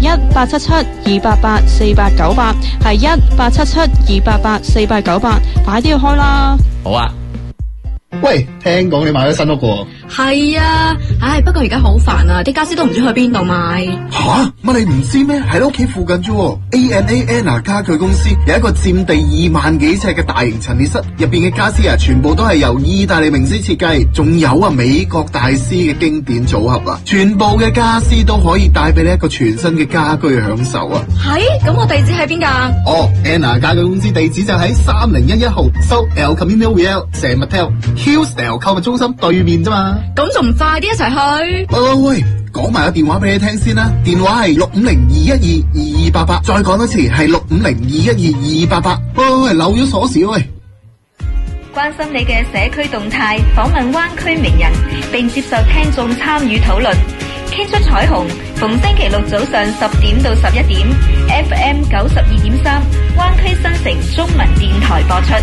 S19: 1877-288-4898，係1877-288-4898，快啲去開啦！
S18: 好啊。
S6: 喂，聽講你買咗新屋喎？
S20: 係啊，不過而家好煩啊，啲家私都唔知去邊度買。
S6: 吓，乜你唔知咩？喺你屋企附近啫。ANA Anna 家具公司有一個佔地2萬幾尺嘅大型陳列室，入邊嘅家私啊，全部都係由意大利名師設計，仲有啊美國大師嘅經典組合啊，全部嘅家私都可以帶俾你一個全新嘅家居享受啊。
S20: 係，咁我地址喺邊噶
S6: ？Anna 家具公司地址就喺3011號，South El Camino Real San Mateo。Hillsdale 購物中心對面啫嘛，
S20: 咁仲唔快啲一齊去？
S6: 喂，講埋個電話俾你聽先啦，電話係650-212-2288，再講多次係650-212-2288。喂，漏咗鎖匙喂。
S2: 關心你嘅社區動態，訪問灣區名人，並接受聽眾參與討論，傾出彩虹。逢星期六早上10點到11點 ，FM 92.3，灣區新城中文電台播出。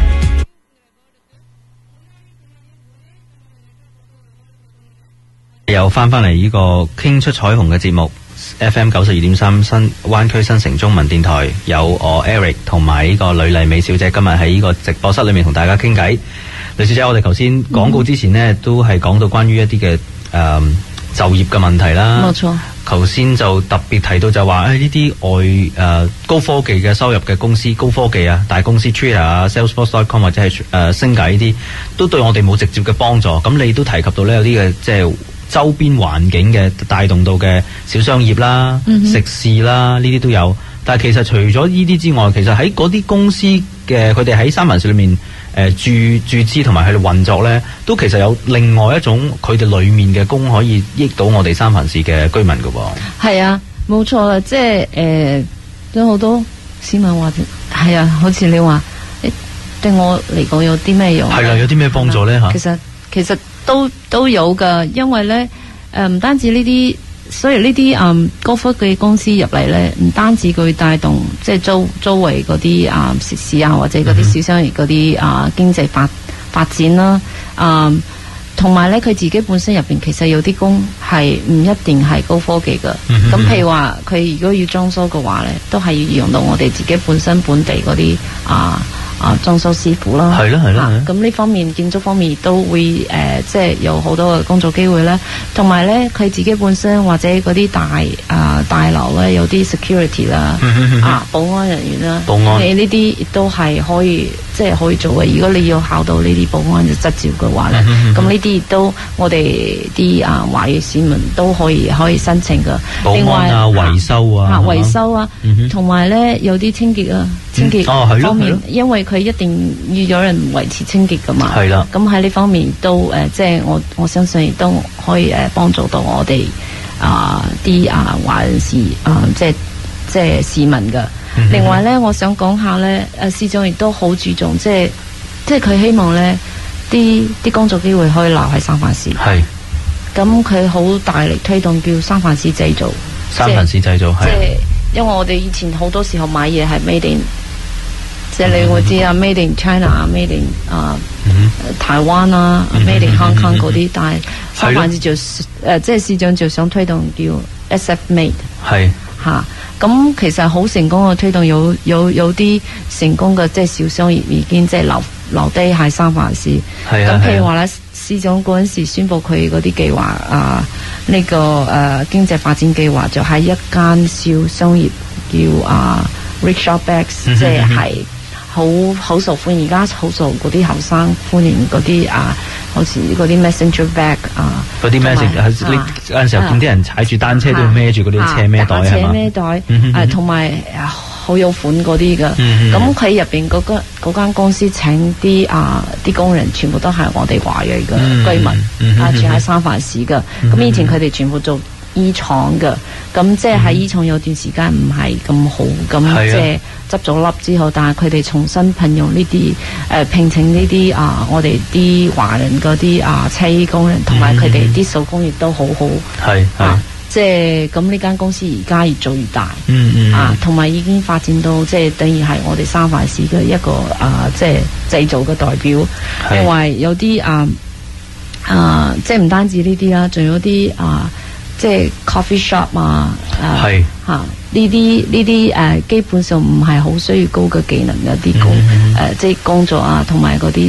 S9: 又翻嚟呢個傾出彩虹嘅節目 ，FM 92.3新灣區新城中文電台，有我 Eric 同埋呢個呂麗美小姐，今日喺呢個直播室裏面同大家傾偈。呂小姐，我哋頭先廣告之前呢，都係講到關於一啲嘅就業嘅問題啦。
S10: 冇錯。
S9: 頭先就特別提到就話呢啲高科技嘅收入嘅公司，高科技啊大公司 Twitter 啊 Salesforce.com 或者係Zynga呢啲，都對我哋冇直接嘅幫助。咁你都提及到呢，有啲嘅即係周邊環境嘅帶動到嘅小商業啦、食肆啦，呢啲都有。但係其實除咗呢啲之外，其實喺嗰啲公司嘅佢哋喺三藩市裏面注資同埋喺度運作咧，都其實有另外一種佢哋裡面嘅工可以益到我哋三藩市嘅居民㗎喎。
S10: 係啊，冇錯啦，即係有好多市民話係啊，好似你話對我嚟講有啲咩用？係啦，
S9: 有啲咩幫助咧嚇？
S10: 其實都有噶，因為咧唔單止呢啲，所以呢啲高科技公司入嚟咧，唔單止佢帶動即係周圍嗰啲食肆啊，或者嗰啲小商業嗰啲經濟發展啦，同埋咧佢自己本身入邊其實有啲工係唔一定係高科技噶。咁譬如話佢如果要裝修嘅話咧，都係要用到我哋自己本地嗰啲裝修師傅啦，係啦，咁呢方面建築方面都會即係有好多嘅工作機會啦。同埋咧，佢自己本身或者嗰啲大樓咧有啲 security 啦，保安人員啦，你呢啲亦都係可以即係可以做嘅。如果你要考到呢啲保安嘅執照嘅話咧，咁呢啲亦都我哋啲華裔市民都可以申請嘅。
S9: 保安啊，維修啊，
S10: 同埋咧有啲清潔方面，因為佢一定要有人維持清潔噶嘛。係啦。咁喺呢方面都即係我相信亦都可以幫助到我哋啲華人士即係市民噶。另外咧，我想講下咧，市長亦都好注重，即係佢希望咧啲工作機會可以留喺三藩市。係。咁佢好大力推動叫三藩市製造。三藩市製造係。即係因為我哋以前好多時候買嘢係 made in。即係你會知啊 ，Made in China、Made in 台灣啊、Made in Hong Kong 嗰啲，但係三藩市就即係市長就想推動叫 SF Made 係嚇，咁其實好成功嘅推動，有啲成功嘅即係小商業已經即係留低喺三藩市。係啊，咁譬如話咧，市長嗰陣時宣布佢嗰啲計劃呢個經濟發展計劃就係一間小商業叫Rickshaw Bags， 即係好受歡迎，而家好受嗰啲後生歡迎嗰啲好似嗰啲 messenger bag
S9: 嗰啲 messenger，你有陣時候見啲人踩住單車都要孭住嗰啲車孭袋係嘛？車孭袋同埋好有款嗰啲噶。咁佢入邊嗰間公司請啲工人全部都係我哋華裔嘅居民，住喺三藩市噶。咁以前佢哋全部做衣廠嘅，咁即係喺衣廠有段時間唔係咁好，咁即係執咗笠之後，但係佢哋重新聘用呢啲聘請呢啲我哋啲華人嗰啲車衣工人，同埋佢哋啲手工亦都好好，即係咁呢間公司而家越做越大，同埋已經發展到即係等於係我哋三藩市嘅一個即係製造嘅代表，因為有啲即係唔單止呢啲啦，仲有啲即係 coffee shop 呢啲基本上唔係好需要高嘅技能嘅啲即係工作同埋嗰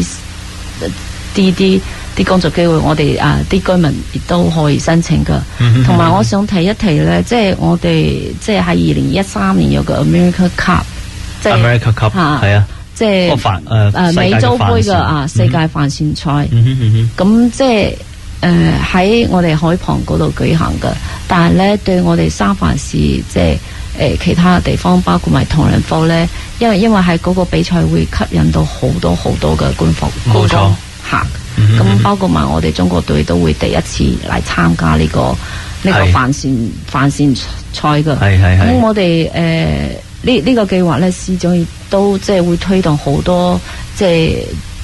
S9: 啲工作機會，我哋啲居民亦都可以申請噶。同埋我想提一提咧，即係我哋即係喺2013年有個 America Cup， 即係 America Cup 係啊，即係美洲杯嘅世界帆船賽。咁即係喺我哋海旁嗰度舉行嘅，但係咧對我哋三藩市即係其他地方，包括埋唐人坊咧，因為喺嗰個比賽會吸引到好多嘅觀光客，咁包括埋我哋中國隊都會第一次嚟參加呢個帆船賽嘅。咁我哋呢個計劃咧，市長亦都即係會推動好多即係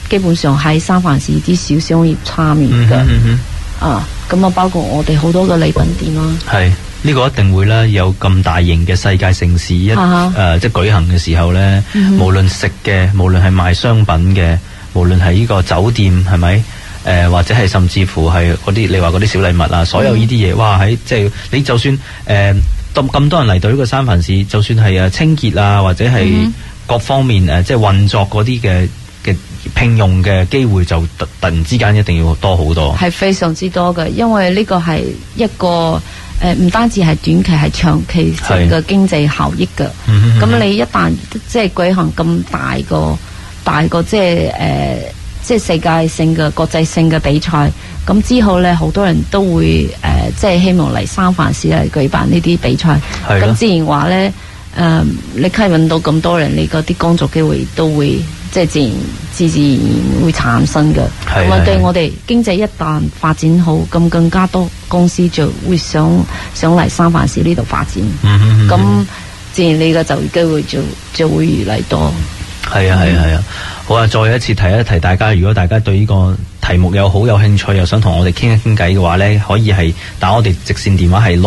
S10: 基本上喺三藩市啲小商業參與嘅。咁啊包括我哋好多嘅禮品店啦。
S9: 係呢個一定會啦，有咁大型嘅世界盛事即係舉行嘅時候咧，無論食嘅，無論係賣商品嘅，無論係呢個酒店係咪？或者係甚至乎係嗰啲你話嗰啲小禮物啊，所有呢啲嘢，哇喺即係你就算咁多人嚟到呢個三藩市，就算係清潔啊，或者係各方面即係運作嗰啲嘅聘用嘅機會就突然之間一定要多好多，係
S10: 非常之多嘅，因為呢個係一個唔單止係短期，係長期性嘅經濟效益嘅。咁你一旦即係舉行咁大個即係世界性嘅國際性嘅比賽，咁之後咧好多人都會即係希望嚟三藩市嚟舉辦呢啲比賽。咁自然話咧你吸引到咁多人，你嗰啲工作機會都會即係自然會產生嘅。咁啊，對我哋經濟一旦發展好，咁更加多公司就會想嚟三藩市呢度發展。咁自然你嘅就業機會就會越嚟多。係啊。好啊，再一次提一提大家，如果大家對呢個題目有好有興趣，又想同我哋傾一傾偈嘅話呢，可以係打我哋直線電話係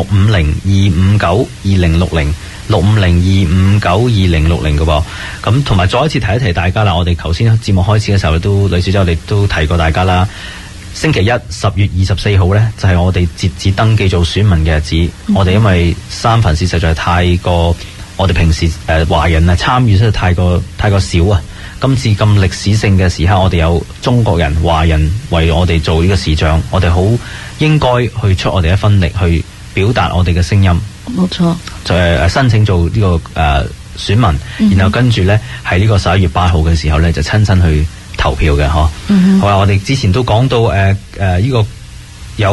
S10: 650-259-2060 650-259-2060嘅噃。咁同埋再一次提一提大家啦，我哋頭先節目開始嘅時候都女小姐我哋都提過大家啦。星期一10月24號呢，就係我哋截止登記做選民嘅日子。我哋因為三藩市實在太過，我哋平時華人啊參與真係太過少啊。今次咁歷史性嘅時刻，我哋有中國人、華人為我哋做呢個市長，我哋好應該去出我哋一分力去表達我哋嘅聲音。冇錯，就係申請做呢個選民，然後跟住呢，喺呢個11月8號嘅時候呢，就親身去投票嘅嗬。好啦，我哋之前都講到呢個有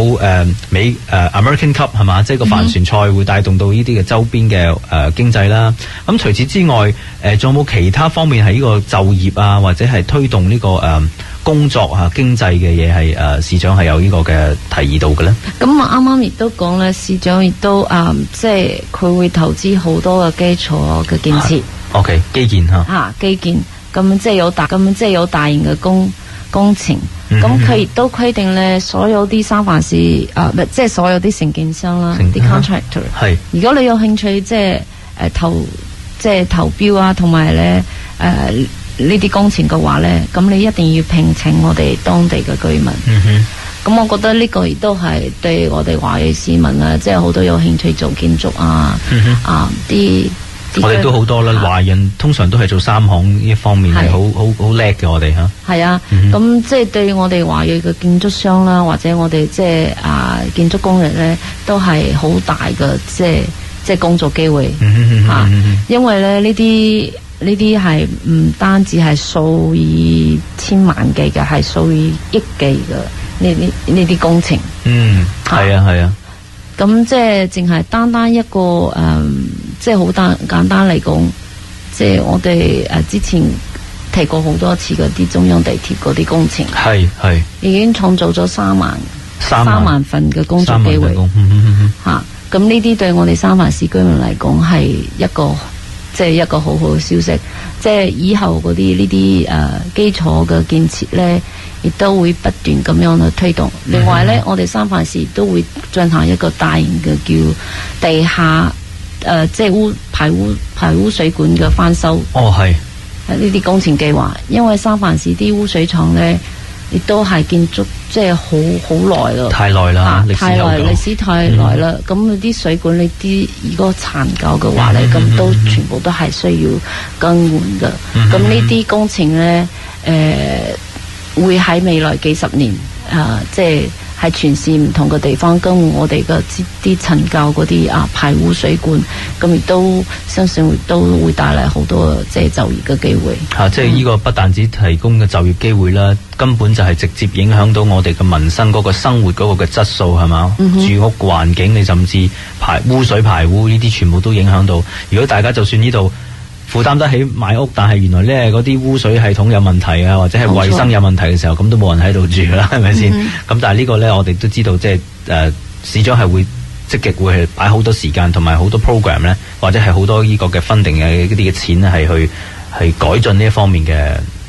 S10: American Cup 係嘛，即係個帆船賽會帶動到呢啲嘅周邊嘅經濟啦。咁除此之外，仲有冇其他方面喺呢個就業啊，或者係推動呢個工作啊經濟嘅嘢係市長係有呢個嘅提議到嘅咧？咁我啱啱亦都講咧，市長亦都即係佢會投資好多嘅基礎嘅建設。OK， 基建嚇。基建咁即係有大型嘅工程。咁佢亦都規定咧，所有啲三藩市即係所有啲承建商啦，啲 contractor。係。如果你有興趣，即係投標啊，同埋咧呢啲工程嘅話咧，咁你一定要聘請我哋當地嘅居民。咁我覺得呢個亦都係對我哋華裔市民啊，即係好多有興趣做建築啊，我哋都好多啦，華人通常都係做三行呢一方面係好叻嘅，我哋嚇。係啊，咁即係對我哋華裔嘅建築商啦，或者我哋即係建築工人咧，都係好大嘅即係工作機會嚇。因為咧呢啲係唔單止係數以千萬計嘅，係數以億計嘅呢啲工程。係啊。咁即係淨係單一個即係好簡單嚟講，即係我哋之前提過好多次嗰啲中央地鐵嗰啲工程，係已經創造咗3萬份嘅工作機會嚇。咁呢啲對我哋三藩市居民嚟講係一個好好嘅消息。即係以後嗰啲呢啲基礎嘅建設咧，亦都會不斷咁樣去推動。另外咧，我哋三藩市都會進行一個大型嘅叫地下即係排污水管嘅翻修。係呢啲工程計劃。因為三藩市啲污水廠咧，亦都係建築即係好耐咯，太耐啦，歷史太耐啦。咁啲水管你啲如果殘舊嘅話咧，咁都全部都係需要更換嘅。咁呢啲工程咧，會喺未來幾十年即係全市唔同嘅地方更換我哋嘅啲陳舊嗰啲排污水管，咁亦都相信都會帶嚟好多即係就業嘅機會。即係呢個不但止提供嘅就業機會啦，根本就係直接影響到我哋嘅民生嗰個生活嗰個嘅質素係嘛？住屋環境，你甚至污水排污呢啲全部都影響到。如果大家就算呢度負擔得起買屋，但係原來咧嗰啲污水系統有問題啊，或者係衛生有問題嘅時候，咁都冇人喺度住啦，係咪先？咁但係呢個咧，我哋都知道，即係市長係會積極會係擺好多時間同埋好多 program 咧，或者係好多呢個嘅 funding 嘅一啲嘅錢係去改進呢一方面嘅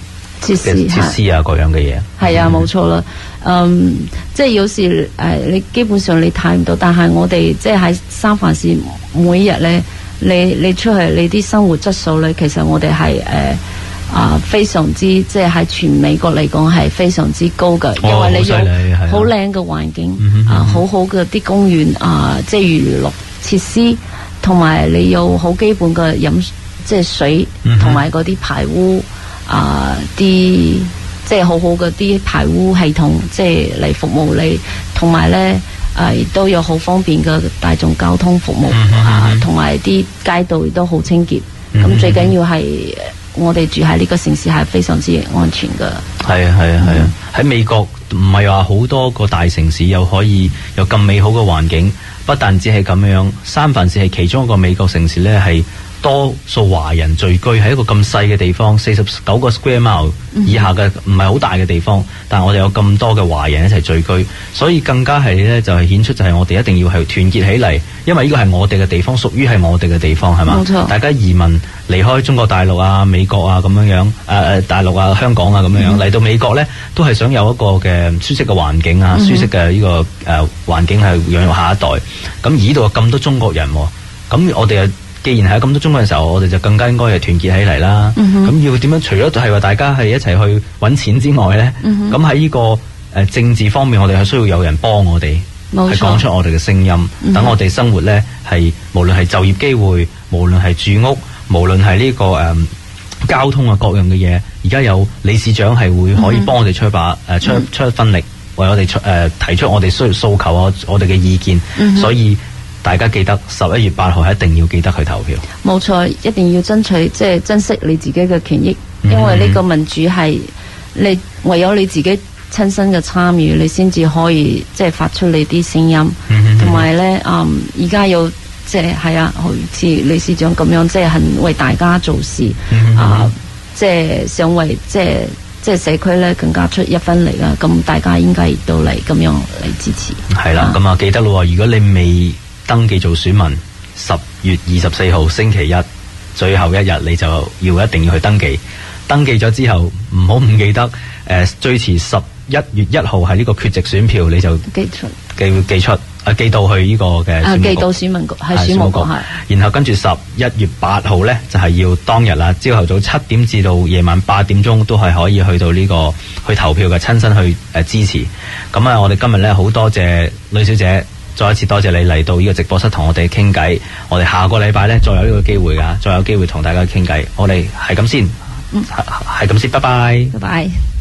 S10: 設
S9: 施啊，各樣嘅嘢。
S10: 係啊，冇錯啦。即係有時你基本上你睇唔到，但係我哋即係喺三藩市每日咧，你出去你啲生活質素咧，其實我哋係非常之即係喺全美國嚟講係非常之高嘅，因為你有好靚嘅環境好好嘅啲公園即係娛樂設施，同埋你有好基本嘅即係水，同埋嗰啲排污啲即係好好嘅啲排污系統，即係嚟服務你，同埋咧亦都有好方便嘅大眾交通服務同埋啲街道亦都好清潔。咁最緊要係我哋住喺呢個城市係非常之安全嘅。係啊，
S9: 喺美國唔係話好多個大城市又可以有咁美好嘅環境，不但只係咁樣，三藩市係其中一個美國城市咧，係多數華人聚居，喺一個咁細嘅地方，49個 square mile 以下嘅唔係好大嘅地方，但係我哋有咁多嘅華人一齊聚居，所以更加係咧就係顯出就係我哋一定要係團結起嚟，因為呢個係我哋嘅地方，屬於係我哋嘅地方，係嘛？冇錯。大家移民離開中國大陸啊、美國啊咁樣大陸啊、香港啊咁樣嚟到美國咧，都係想有一個嘅舒適嘅環境啊、舒適嘅呢個環境係養育下一代。咁而呢度有咁多中國人，咁我哋既然係咁多中國人嘅時候，我哋就更加應該係團結起嚟啦。咁要點樣？除咗係話大家係一齊去揾錢之外咧，咁喺呢個政治方面，我哋係需要有人幫我哋，係講出我哋嘅聲音，等我哋生活咧係無論係就業機會，無論係住屋，無論係呢個交通啊各樣嘅嘢，而家有理事長係會可以幫我哋出一分力，為我哋提出我哋需要訴求啊，我哋嘅意見，所以。大家記得11月8號係一定要記得去投票。冇錯，一定要爭取即係珍惜你自己嘅權益，因為呢個民主係你唯有你自己親身嘅參與，你先至可以即係發出你啲聲音。同埋咧，而家有即係係啊，好似理事長咁樣，即係很為大家做事即係想為即係社區咧更加出一分力啊！咁大家應該亦都嚟咁樣嚟支持。係啦，咁啊記得咯，如果你未登記做選民，10月24號星期一最後一日，你就一定要去登記。登記咗之後，唔好唔記得最遲11月1號係呢個缺席選票，你就寄到去呢個嘅選民局。寄到選民局係選民局係。然後跟住11月8號呢，就係要當日啦，朝頭早7點至到夜晚8點鐘都係可以去到呢個去投票嘅，親身去支持。咁啊，我哋今日呢，好多謝呂小姐。再一次多謝你嚟到呢個直播室同我哋傾偈，我哋下個禮拜呢，再有呢個機會㗎，再有機會同大家傾偈，我哋係咁先，係咁先，拜拜。拜拜。